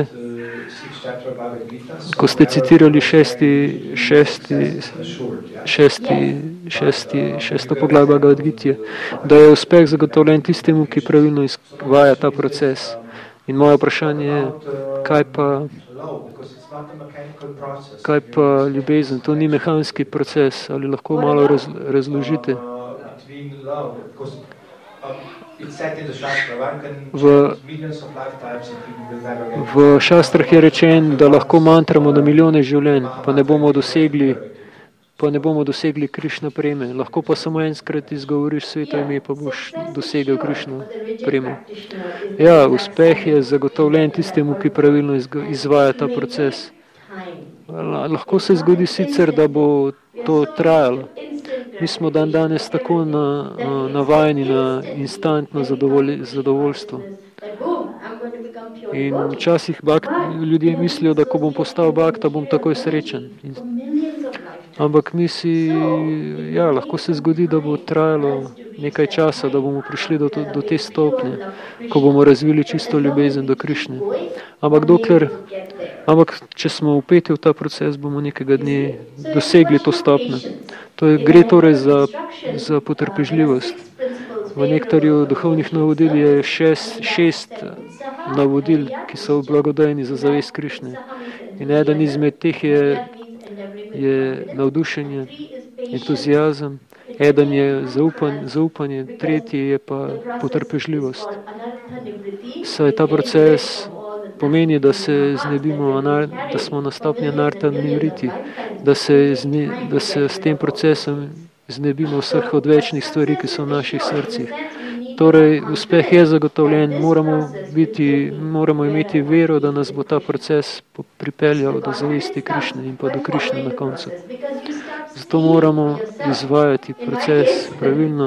ko ste citirali šesti, šesti, šesti, šesti, šesto poglavje Bhagavad Gite, da je uspeh zagotovljen tistemu, ki pravilno izvaja ta proces. In moje vprašanje je, kaj pa, kaj pa ljubezen? To ni mehanski proces. Ali lahko malo raz, razložite? V, v šastrah je rečen, da lahko mantramo na milijone življenj, pa ne bomo dosegli, pa ne bomo dosegli Krišna preme. Lahko pa samo enkrat izgovoriš sveto ime, pa boš dosegel Krišno premo. Ja, uspeh je zagotovljen tistemu, ki pravilno izvaja ta proces. Lahko se zgodi sicer, da bo to trajalo. Mi smo dan danes tako na, navajeni na instantno zadovolj, zadovoljstvo. In včasih bakt, ljudje mislijo, da ko bom postal bakta, bom takoj srečen. In, ampak mi si, ja, lahko se zgodi, da bo trajalo nekaj časa, da bomo prišli do, do te stopnje, ko bomo razvili čisto ljubezen do Krišne. Ampak dokler, ampak če smo upeti v ta proces, bomo nekega dne dosegli to stopnjo. To je, gre torej za, za potrpežljivost. V nektarju duhovnih navodil je šest, šest navodil, ki so blagodajni za zavest Krišne. In eden izmed teh je, je navdušenje, entuzijazem, eden je zaupanje, zaupanje, tretji je pa potrpežljivost. Saj ta proces pomeni, da se znebimo, da smo na stopnji anarta nivriti, da se, zne, da se s tem procesom znebimo vseh odvečnih stvari, ki so v naših srcih. Torej, uspeh je zagotovljen, moramo, biti, moramo imeti vero, da nas bo ta proces pripeljal do zavesti Krišne in pa do Krišne na koncu. Zato moramo izvajati proces pravilno.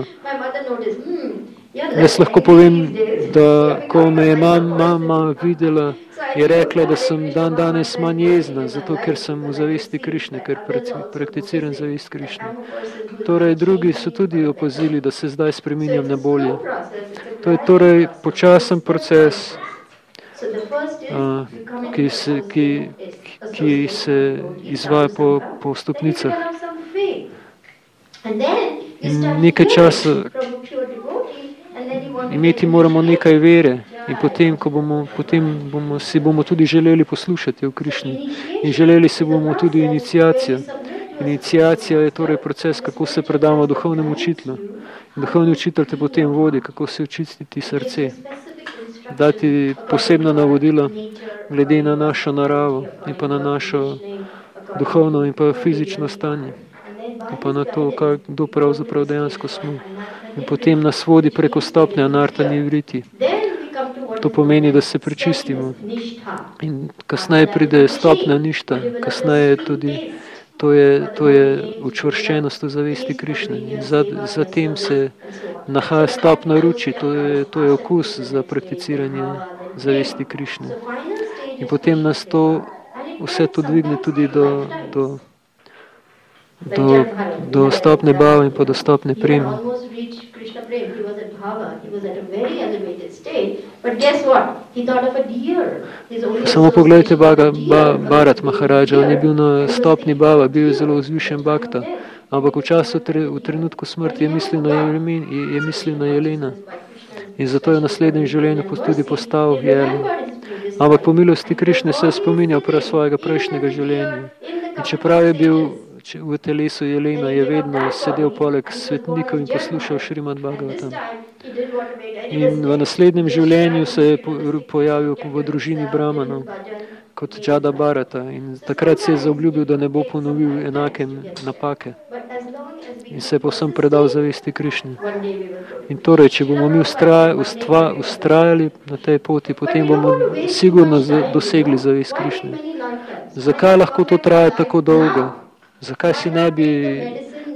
Jaz lahko povem, da ko me je mama videla, je rekla, da sem dan danes manj jezna, zato ker sem v zavesti Krišne, ker prakticiram zavest Krišne. Torej, drugi so tudi opazili, da se zdaj spreminjam na bolje. To je torej počasen proces, a, ki, se, ki, ki se izvaja po, po stopnicah. In nekaj časa imeti moramo nekaj vere in potem, ko bomo, potem bomo, si bomo tudi želeli poslušati o Krišni in želeli si bomo tudi iniciacijo. Iniciacija je torej proces, kako se predamo duhovnemu učitelju. Duhovni učitelj te potem vodi, kako se očistiti srce, dati posebno navodilo glede na našo naravo in pa na našo duhovno in pa fizično stanje in pa na to, kdo pravzaprav dejansko smo. In potem nas vodi preko stopnje anarta nivriti. To pomeni, da se prečistimo. In kasneje pride stopnja ništa, kasneje tudi to je, to je učvrščenost v zavesti Krišne. In za, za tem se nahaja stopna ruči, to je, to je okus za prakticiranje zavesti Krišne. In potem nas to, vse to dvigne tudi do, do, do, do stopne bhava in pa do stopne preme. Samo pogledajte Baga, ba, Bharat Maharaja, on je bil na stopni bhava, bil je zelo vzvišen bhakta, ampak v času, v trenutku smrti je mislil na, Jelemin, je, je mislil na Jelena in zato je v naslednjem življenju tudi postal Jelen. Ampak po milosti Krišne se je spominjal prav svojega prejšnjega življenja. In čeprav je bil v telesu Jelena, je vedno sedel poleg svetnikov in poslušal Šrimad Bhagavatam. In v naslednjem življenju se je pojavil v družini Brahmanov kot Džada Bharata in takrat se je zaobljubil, da ne bo ponovil enake napake in se je povsem predal zavesti Krišne. In torej, če bomo mi ustraj, ustva, ustrajali na tej poti, potem bomo sigurno dosegli zavest Krišne. Zakaj lahko to traja tako dolgo? Zakaj si ne bi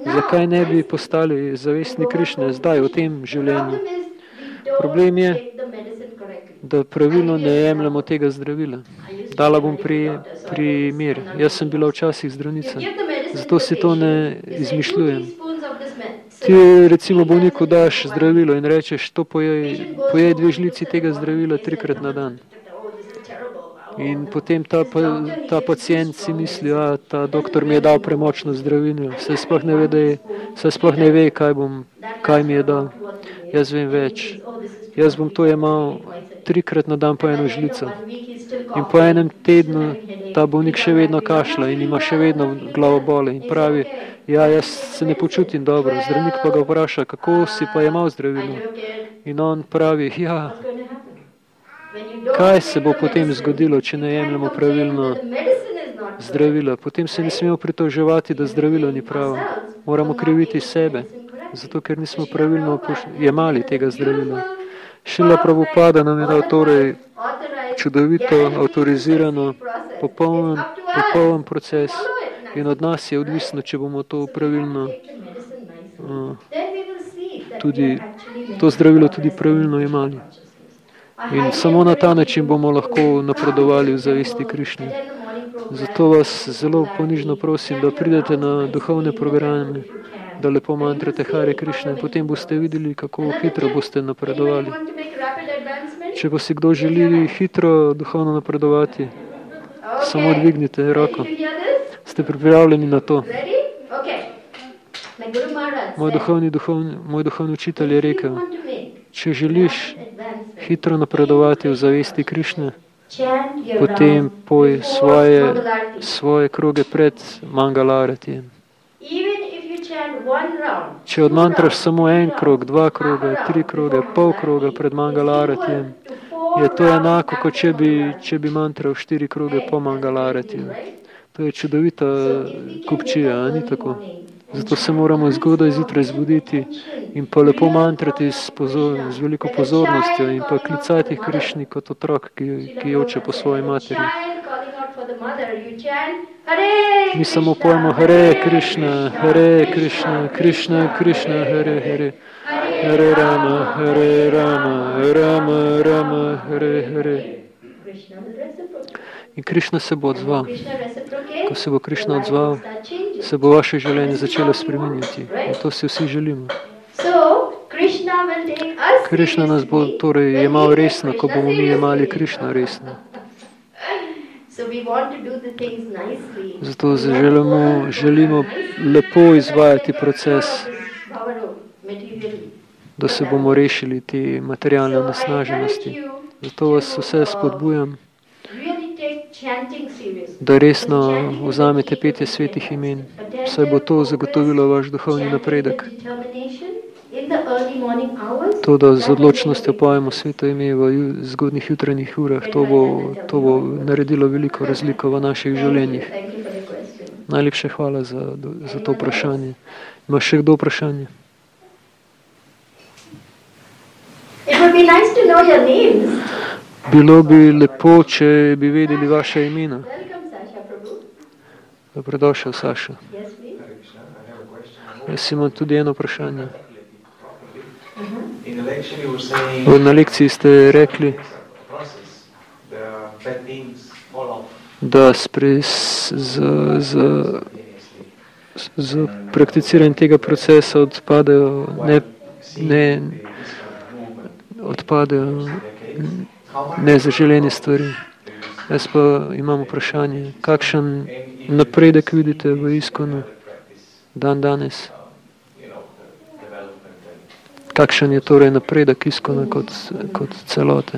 Zakaj ne bi postali zavestni Krišne zdaj v tem življenju? Problem je, da pravilno ne jemljamo tega zdravila. Dala bom pri, primer. Jaz sem bila včasih zdravnica, zato si to ne izmišljujem. Ti recimo bolniku daš zdravilo in rečeš, to pojej, pojej dve žlici tega zdravila trikrat na dan. In potem ta, ta pacient si misli, a ta doktor mi je dal premočno zdravilo, se sploh ne ve, se sploh ne ve, kaj, bom, kaj mi je dal. Jaz vem več. Jaz bom to jemal trikrat na dan po eno žlico. In po enem tednu ta bolnik še vedno kašlja in ima še vedno glavobole in pravi, ja, jaz se ne počutim dobro. Zdravnik pa ga vpraša, kako si pa jemal zdravilo. In on pravi, ja, kaj se bo potem zgodilo, če ne jemljemo pravilno zdravila? Potem se ne smemo pritoževati, da zdravilo ni pravo. Moramo kriviti sebe, zato ker nismo pravilno jemali tega zdravila. Šila Prabhupada nam je dal torej čudovito, avtorizirano, popoln, popoln proces in od nas je odvisno, če bomo to pravilno uh, tudi, to zdravilo tudi pravilno jemali. In samo na ta način bomo lahko napredovali v zavesti Krišne. Zato vas zelo ponižno prosim, da pridete na duhovne programe, da lepo mantrate Hare Krišna in potem boste videli, kako hitro boste napredovali. Če pa si kdo želi hitro duhovno napredovati, samo dvignite roko. Ste pripravljeni na to? Moj duhovni, duhovni, moj duhovni učitelj je rekel, če želiš hitro napredovati v zavesti Krišne, potem poj svoje, svoje kroge pred Mangalaratijem. Če odmantraš samo en krog, dva kroga, tri kroge, pol kroga pred Mangalaratijem, je to enako, kot če bi, če bi mantral štiri kroge po Mangalaratijem. To je čudovita kupčija, ni tako? Zato se moramo zgodaj zjutraj zbuditi in pa lepo mantrati z, pozor, z veliko pozornostjo in pa klicati Krišni kot otrok, ki, ki joče po svoji materi. Mi samo pojmo Hare Krišna, Hare Krišna, Krišna, Krišna, Hare Hare, Hare Rama, Hare Rama, Rama, Rama, Hare Hare. In Krišna se bo odzval. Ko se bo Krišna odzval, se bo vaše življenje začelo spreminjati. In to si vsi želimo. Krišna nas bo torej jemal resno, ko bomo mi jemali Krišna resno. Zato želimo, želimo lepo izvajati proces, da se bomo rešili te materialne onesnaženosti. Zato vas vse spodbujam, da resno vzamete petje svetih imen, saj bo to zagotovilo vaš duhovni napredek. To, da z odločnostjo pojemo sveto ime v zgodnih jutranjih urah, to bo, to bo naredilo veliko razliko v naših življenjih. Najlepše hvala za, za to vprašanje. Ima še kdo vprašanje? Bilo bi lepo, če bi vedeli vaše imena. Dobrodošel, Saša. Jaz imam tudi eno vprašanje. Na lekciji ste rekli, da spre, z, z, z prakticiranjem tega procesa odpadejo, ne, ne, odpadejo nezaželene stvari. Jaz pa imam vprašanje, kakšen napredek vidite v iskonu dan danes? Kakšen je torej napredek iskona kot, kot celote?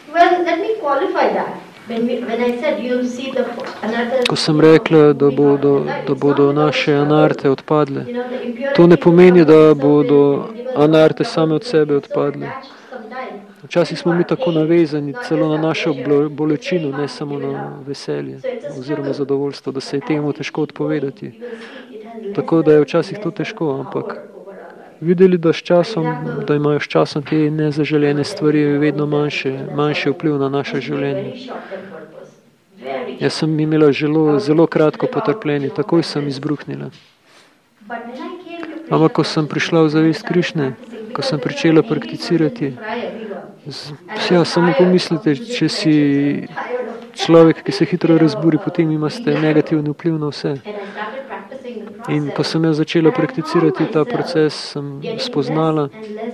Ko sem rekla, da bodo, da bodo naše anarte odpadle, to ne pomeni, da bodo anarte same od sebe odpadle. Včasih smo mi tako navezani celo na našo bolečino, ne samo na veselje oziroma zadovoljstvo, da se je temu težko odpovedati. Tako da je včasih to težko, ampak videli, da, s časom, da imajo s časom te nezaželjene stvari vedno manjše, manjše vpliv na naše življenje. Jaz sem imela zelo, zelo kratko potrpljenje, takoj sem izbruhnila. Ampak ko sem prišla v zavest Krišne, ko sem pričela prakticirati, ja, samo pomislite, če si človek, ki se hitro razburi, potem imate negativni vpliv na vse. In ko sem jaz začela prakticirati ta proces, sem spoznala,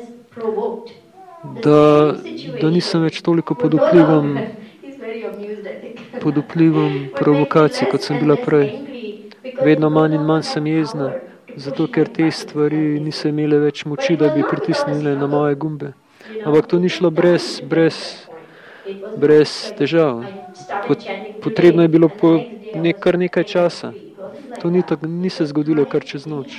da, da nisem več toliko pod vplivom, pod vplivom provokacij, kot sem bila prej. Vedno manj in manj sem jezna, zato ker te stvari niso imele več moči, da bi pritisnile na moje gumbe. Ampak to ni šlo brez, brez, brez težav. Potrebno je bilo po nek, kar nekaj časa. To ni, tak, ni se zgodilo kar čez noč.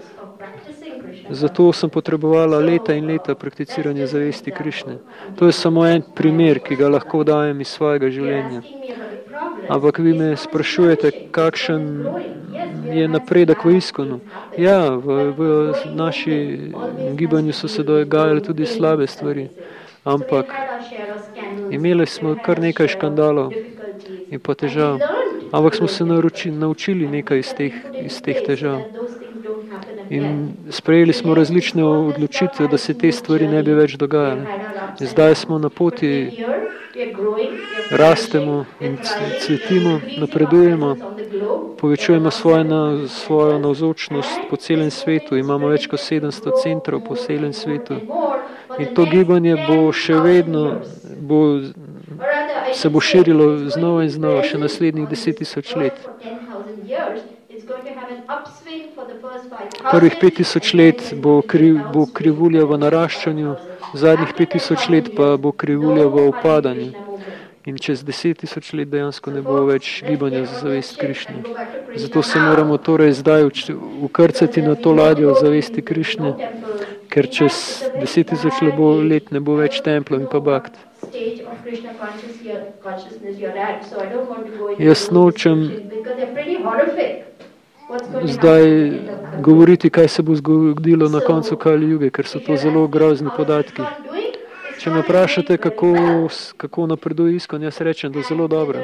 Zato sem potrebovala leta in leta prakticiranja zavesti Krišne. To je samo en primer, ki ga lahko dajem iz svojega življenja. Ampak vi me sprašujete, kakšen je napredek v iskonu. Ja, v, v naši gibanju so se dogajale tudi slabe stvari, ampak imeli smo kar nekaj škandalov in pa težav. Ampak smo se nauči, naučili nekaj iz teh, iz teh težav. In sprejeli smo različne odločitve, da se te stvari ne bi več dogajale. Zdaj smo na poti, rastemo in cvetimo, napredujemo, povečujemo svojo, na, svojo navzočnost po celem svetu. Imamo več kot sedemsto centrov po celem svetu. In to gibanje bo še vedno, bo, se bo širilo znova in znova, še naslednjih deset tisoč let. Prvih pet tisoč let bo, kriv, bo krivulja v naraščanju, zadnjih pet tisoč let pa bo krivulja v upadanju. In čez deset tisoč let dejansko ne bo več gibanja za zavest Krišne. Zato se moramo torej zdaj ukrcati na to ladjo zavesti Krišne, ker čez deset tisoč let ne bo več templov in pa bakt. Jaz nočem zdaj govoriti, kaj se bo zgodilo na koncu Kali Juge, ker so to zelo grozni podatki. Če me vprašate, kako, kako napreduje iskon, jaz rečem, da je zelo dobro.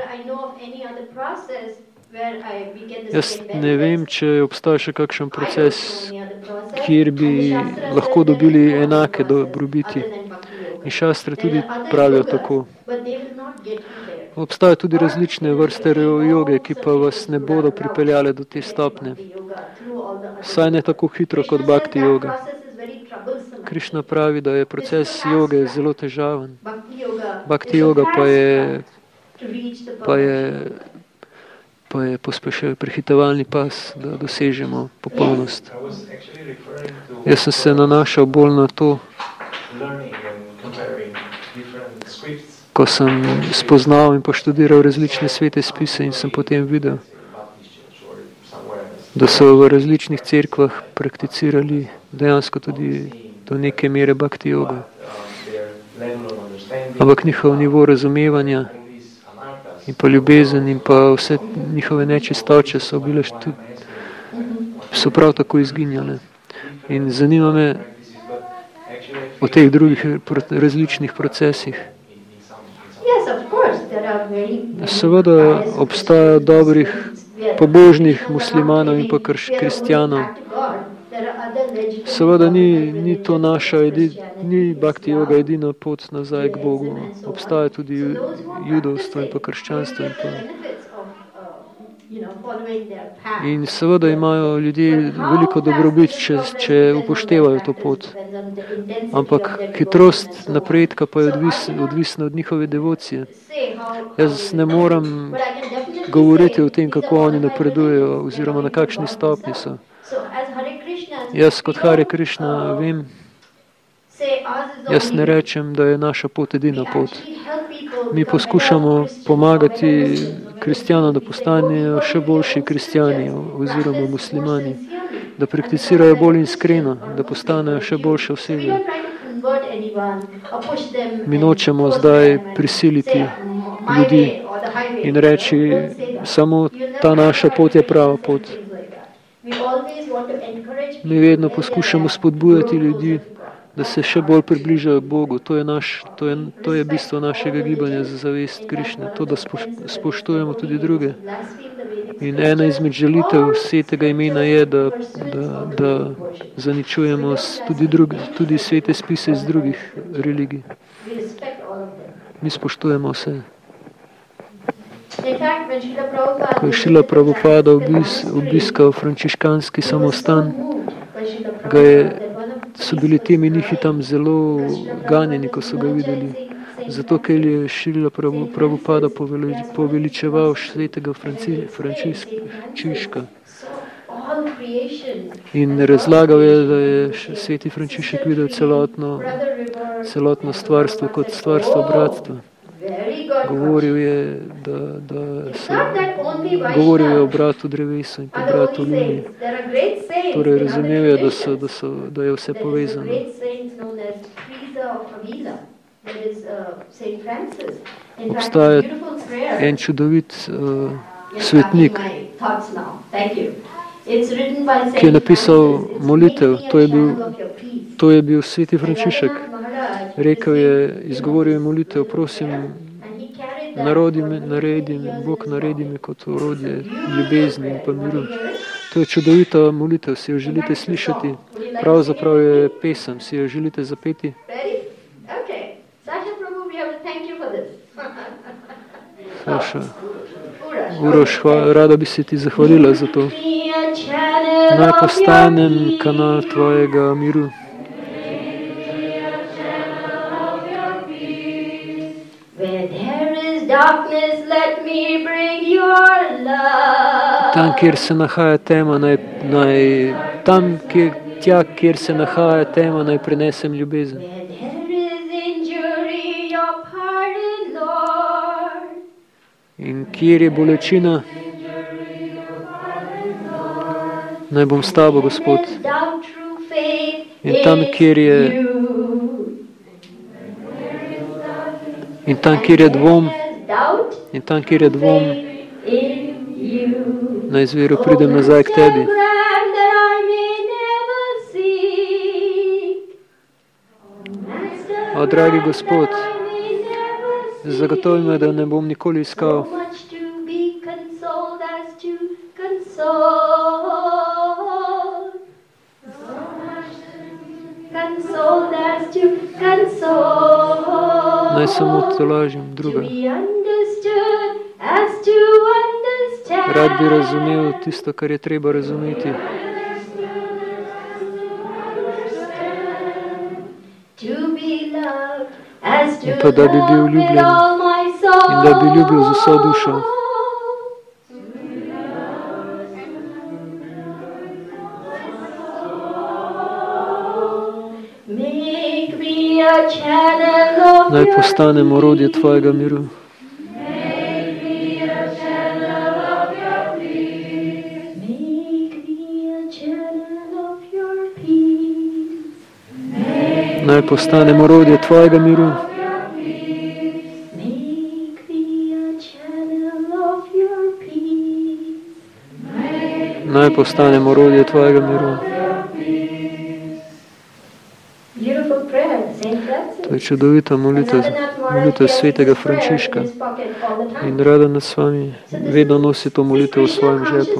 Jaz ne vem, če obstaja še kakšen proces, kjer bi lahko dobili enake dobrobiti. In šastre tudi pravijo tako. Obstajajo tudi različne vrste joge, ki pa vas ne bodo pripeljale do te stopne. Saj ne tako hitro kot bhakti joga. Krišna pravi, da je proces joge zelo težaven. Bhakti joga pa je, pa je, pa je pospešen prehitevalni pas, da dosežemo popolnost. Jaz sem se nanašal bolj na to, ko sem spoznal in poštudiral različne svete spise in sem potem videl, da so v različnih cerkvah prakticirali dejansko tudi do neke mere bhakti joge. Ampak njihov nivo razumevanja in pa ljubezen in pa vse njihove nečistoče so bile tudi, so prav tako izginjale. In zanima me o teh drugih različnih procesih. Seveda obstaja dobrih pobožnih muslimanov in pa kristjanov. Seveda ni, ni to naša, ni bhakti joga edina pot nazaj k Bogu. Obstaja tudi judovstvo in pa krščanstvo. In, pa. In seveda imajo ljudje veliko dobrobit, če, če upoštevajo to pot. Ampak hitrost napredka pa je odvis, odvisna od njihove devocije. Jaz ne moram govoriti o tem, kako oni napredujejo oziroma na kakšni stopni so. Jaz kot Hare Krišna vem, jaz ne rečem, da je naša pot edina pot. Mi poskušamo pomagati kristjanom, da postanejo še boljši kristjani oziroma muslimani, da prakticirajo bolj iskreno, da postanejo še boljše osebe. Mi nočemo zdaj prisiliti ljudi in reči, samo ta naša pot je prava pot. Mi vedno poskušamo spodbujati ljudi, da se še bolj približajo k Bogu. To je, naš, to je, to je bistvo našega gibanja za zavest Krišne. To, da spoštujemo tudi druge. In ena izmed želitev svetega imena je, da, da, da zaničujemo tudi, drugi, tudi svete spise iz drugih religij. Mi spoštujemo vse. Ko je Šrila Prabhupada obis, obiskal frančiškanski samostan, ga je, so bili ti menihi tam zelo ganjeni, ko so ga videli. Zato, ker je Šrila Prabhupada poveličeval svetega Frančiška. In razlagal je, da je sveti Frančišek videl celotno, celotno stvarstvo kot stvarstvo bratstva. Govoril je, da, da so, govoril je o bratu drevesu in po bratu luni. Torej, razumel je, da, so, da, so, da je vse povezano. Obstaja en čudovit uh, svetnik, ki je napisal molitev. To je bil, to je bil sveti Frančišek. Rekel je, izgovoril je molitev, prosim, narodi me, naredi me, Bog naredi me kot orodje ljubezni in pa miru. To je čudovita molitev, si jo želite slišati. Pravzaprav je pesem, si jo želite zapeti. Saša, Uroš, rada bi se ti zahvalila za to. Naj postanem kanal tvojega miru. Tam, kjer se nahaja tema, naj, naj, tam, kjer, tja, kjer se nahaja tema, naj prinesem ljubezen. In kjer je bolečina, naj bom s tabo, Gospod. In tam, kjer je, in tam, kjer je dvom, in tam, kjer je dvom, naj z vero pridem nazaj k tebi. O, dragi Gospod, zagotovi me, da ne bom nikoli iskal. Naj samo tolažim druga. Rad bi razumel tisto, kar je treba razumeti. In pa da bi bil ljubljen in da bi ljubil z vso dušo. Naj postanem orodje tvojega miru. Naj postanem orodje tvojega miru. Naj postanem orodje tvojega miru. To je čudovita molitev, molitev svetega Frančiška. In Radha s vami vedno nosi to molitev v svojem žepu.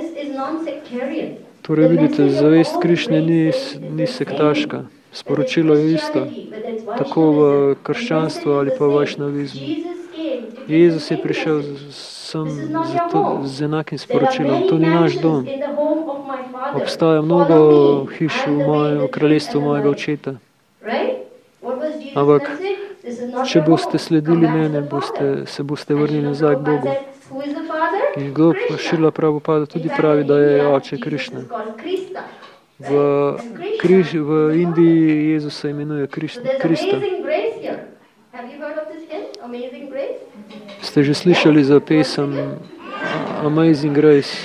Torej vidite, zavest Krišne ni, ni sektaška. Sporočilo je isto, tako v krščanstvu ali pa v vajšnavizmu. Jezus je prišel sem z, to, z enakim sporočilom. To ni naš dom. Obstaja mnogo hiš v, moj, v kraljestvu mojega očeta. Ampak, če boste sledili mene, boste, se boste vrnili nazaj k Bogu. In kdo pa Šrila Prabhupada tudi pravi, da je oče Krišne. V, križ, v Indiji Jezusa imenuje Krista. Ste že slišali za pesem Amazing Grace?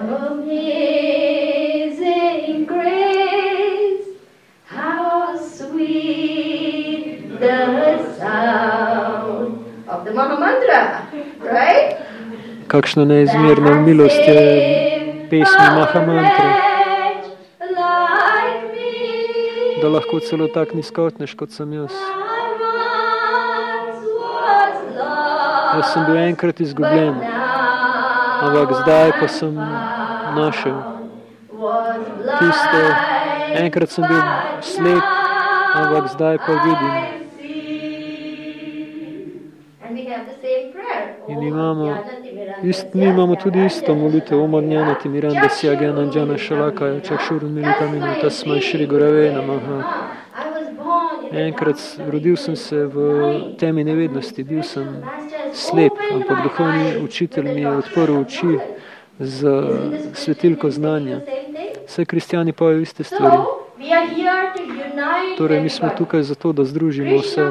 Amazing Grace, how sweet the sound of the Mahamantra, right? Kakšna neizmerna milost je pesmi Mahamantra. da lahko celo tak nizkotneš, kot sem jaz. Jaz sem bil enkrat izgubljen, ampak zdaj pa sem našel tisto. Enkrat sem bil slep, ampak zdaj pa vidim. In imamo, ist, mi imamo tudi isto molitev, Om Gnanati Mirandasya Gyananjana Shalakaya Chakshurun Militam Tasmai Shri Gurave Namaha. Enkrat rodil sem se v temi nevednosti, bil sem slep, ampak duhovni učitelj mi je odprl oči za svetilko znanja. Vse kristjani pojejo iste stvari. Torej, mi smo tukaj zato, da združimo vse.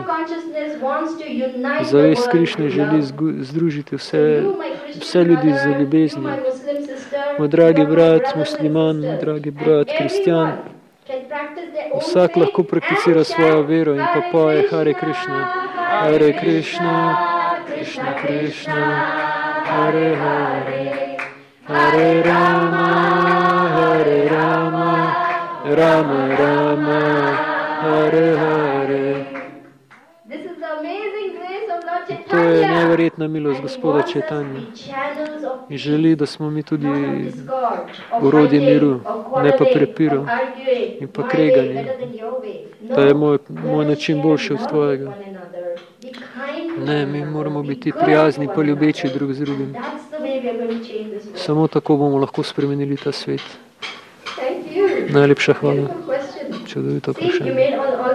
Zavest Krišne želi združiti vse, vse ljudi z ljubeznijo. Moj dragi brat, musliman, moj dragi brat, kristjan, vsak lahko prakticira svojo vero in pa poje Hare Krišna. Hare Krišna, Krišna Krišna, Hare Hare, Hare Rama, Hare Rama, Rama Rama, Hare Hare. To je neverjetna milost Gospoda Čaitanje. In želi, da smo mi tudi orodje miru, ne pa prepiru in pa kreganje. To je moj, moj način boljši od tvojega. Ne, mi moramo biti prijazni pa ljubeči drug z drugim. Samo tako bomo lahko spremenili ta svet. Najlepša hvala. Čudovito vprašanje.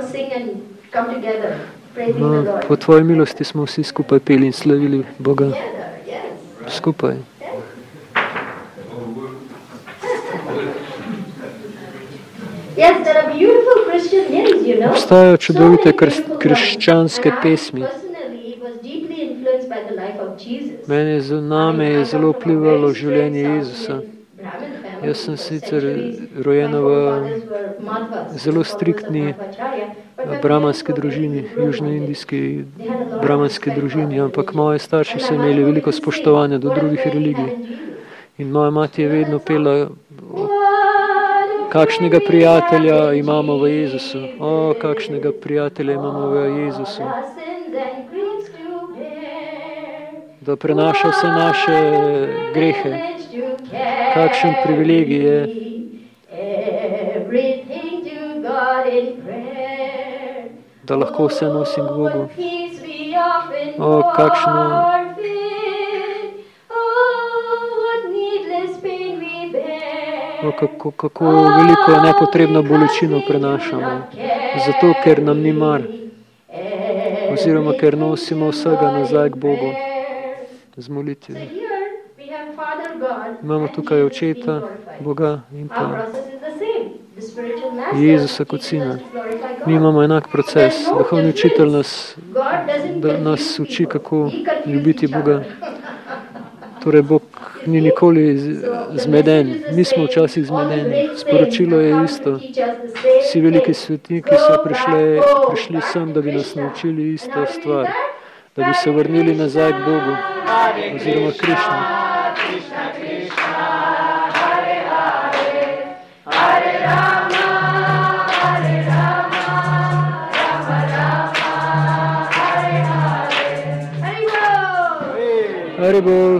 No, po tvoji milosti smo vsi skupaj peli in slavili Boga. Skupaj. Obstajajo čudovite krščanske pesmi. Mene, name je zelo vplivalo življenje Jezusa. Jaz sem sicer rojena v zelo striktni brahmanski družini, južnoindijski brahmanski družini, ampak moji starši so imeli veliko spoštovanja do drugih religij. In moja mati je vedno pela, kakšnega prijatelja imamo v Jezusu. O, kakšnega prijatelja imamo v Jezusu. Da prenaša vse naše grehe. Kakšen privilegij je. Da lahko vse nosim k Bogu. O, kakšno... O, kako, kako veliko nepotrebno bolečino prenašamo. Zato, ker nam ni mar. Oziroma, ker nosimo vsega nazaj k Bogu. Z molitvijo. Imamo tukaj očeta, Boga in pa Jezusa kot sina. Mi imamo enak proces. Duhovni učitelj nas, da nas uči, kako ljubiti Boga. Torej, Bog ni nikoli zmeden. Mi smo včasih zmedeni. Sporočilo je isto. Vsi veliki svetniki so prišli, prišli sem, da bi nas naučili isto stvar. Da bi se vrnili nazaj k Bogu. Oziroma Krišni. Krishna Krishna, Hare Hare, Hare Rama, Hare Rama, Rama Rama, Hare Hare. Hare Bol.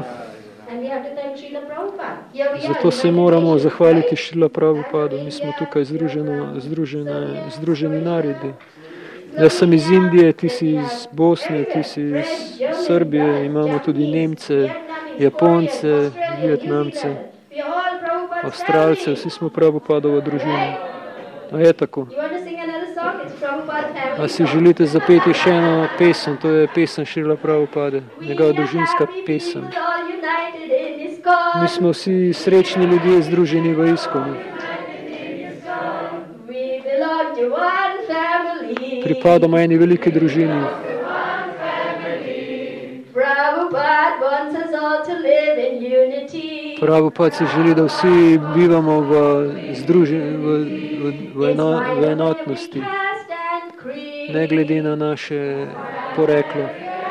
Zato se moramo zahvaliti Šrila Prabhupadu. Mi smo tukaj združeno, združene, združeni narodi. Jaz sem iz Indije, ti si iz Bosne, ti si iz Srbije, imamo tudi Nemce, Japonce, Vietnamce, Avstralce, vsi smo Prabhupadova družina. A je tako? A si želite zapeti še eno pesem? To je pesem Šrila Prabhupade, njegova družinska pesem. Mi smo vsi srečni ljudje združeni v Iskonu. Pripadamo eni veliki družini. Prabhupada si želi, da vsi bivamo v, združi, v, v, v, eno, v enotnosti, ne glede na naše poreklo.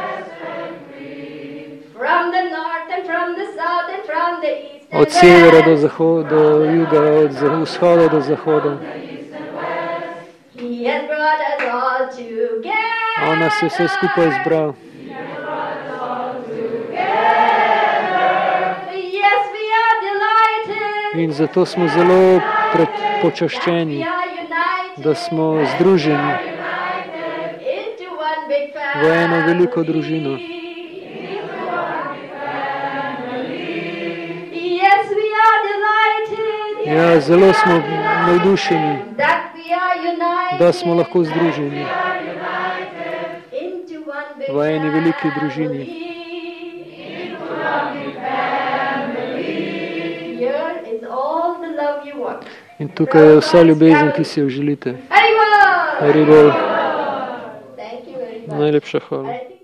Od severa do zahoda, do juga, od vzhoda do zahoda. On nas je vse skupaj zbral. In zato smo zelo počaščeni, da smo združeni v eno veliko družino. Ja, zelo smo navdušeni, da smo lahko združeni v eni veliki družini. In tukaj je vsa ljubezen, ki si jo želite. Haribol. Najlepša hvala.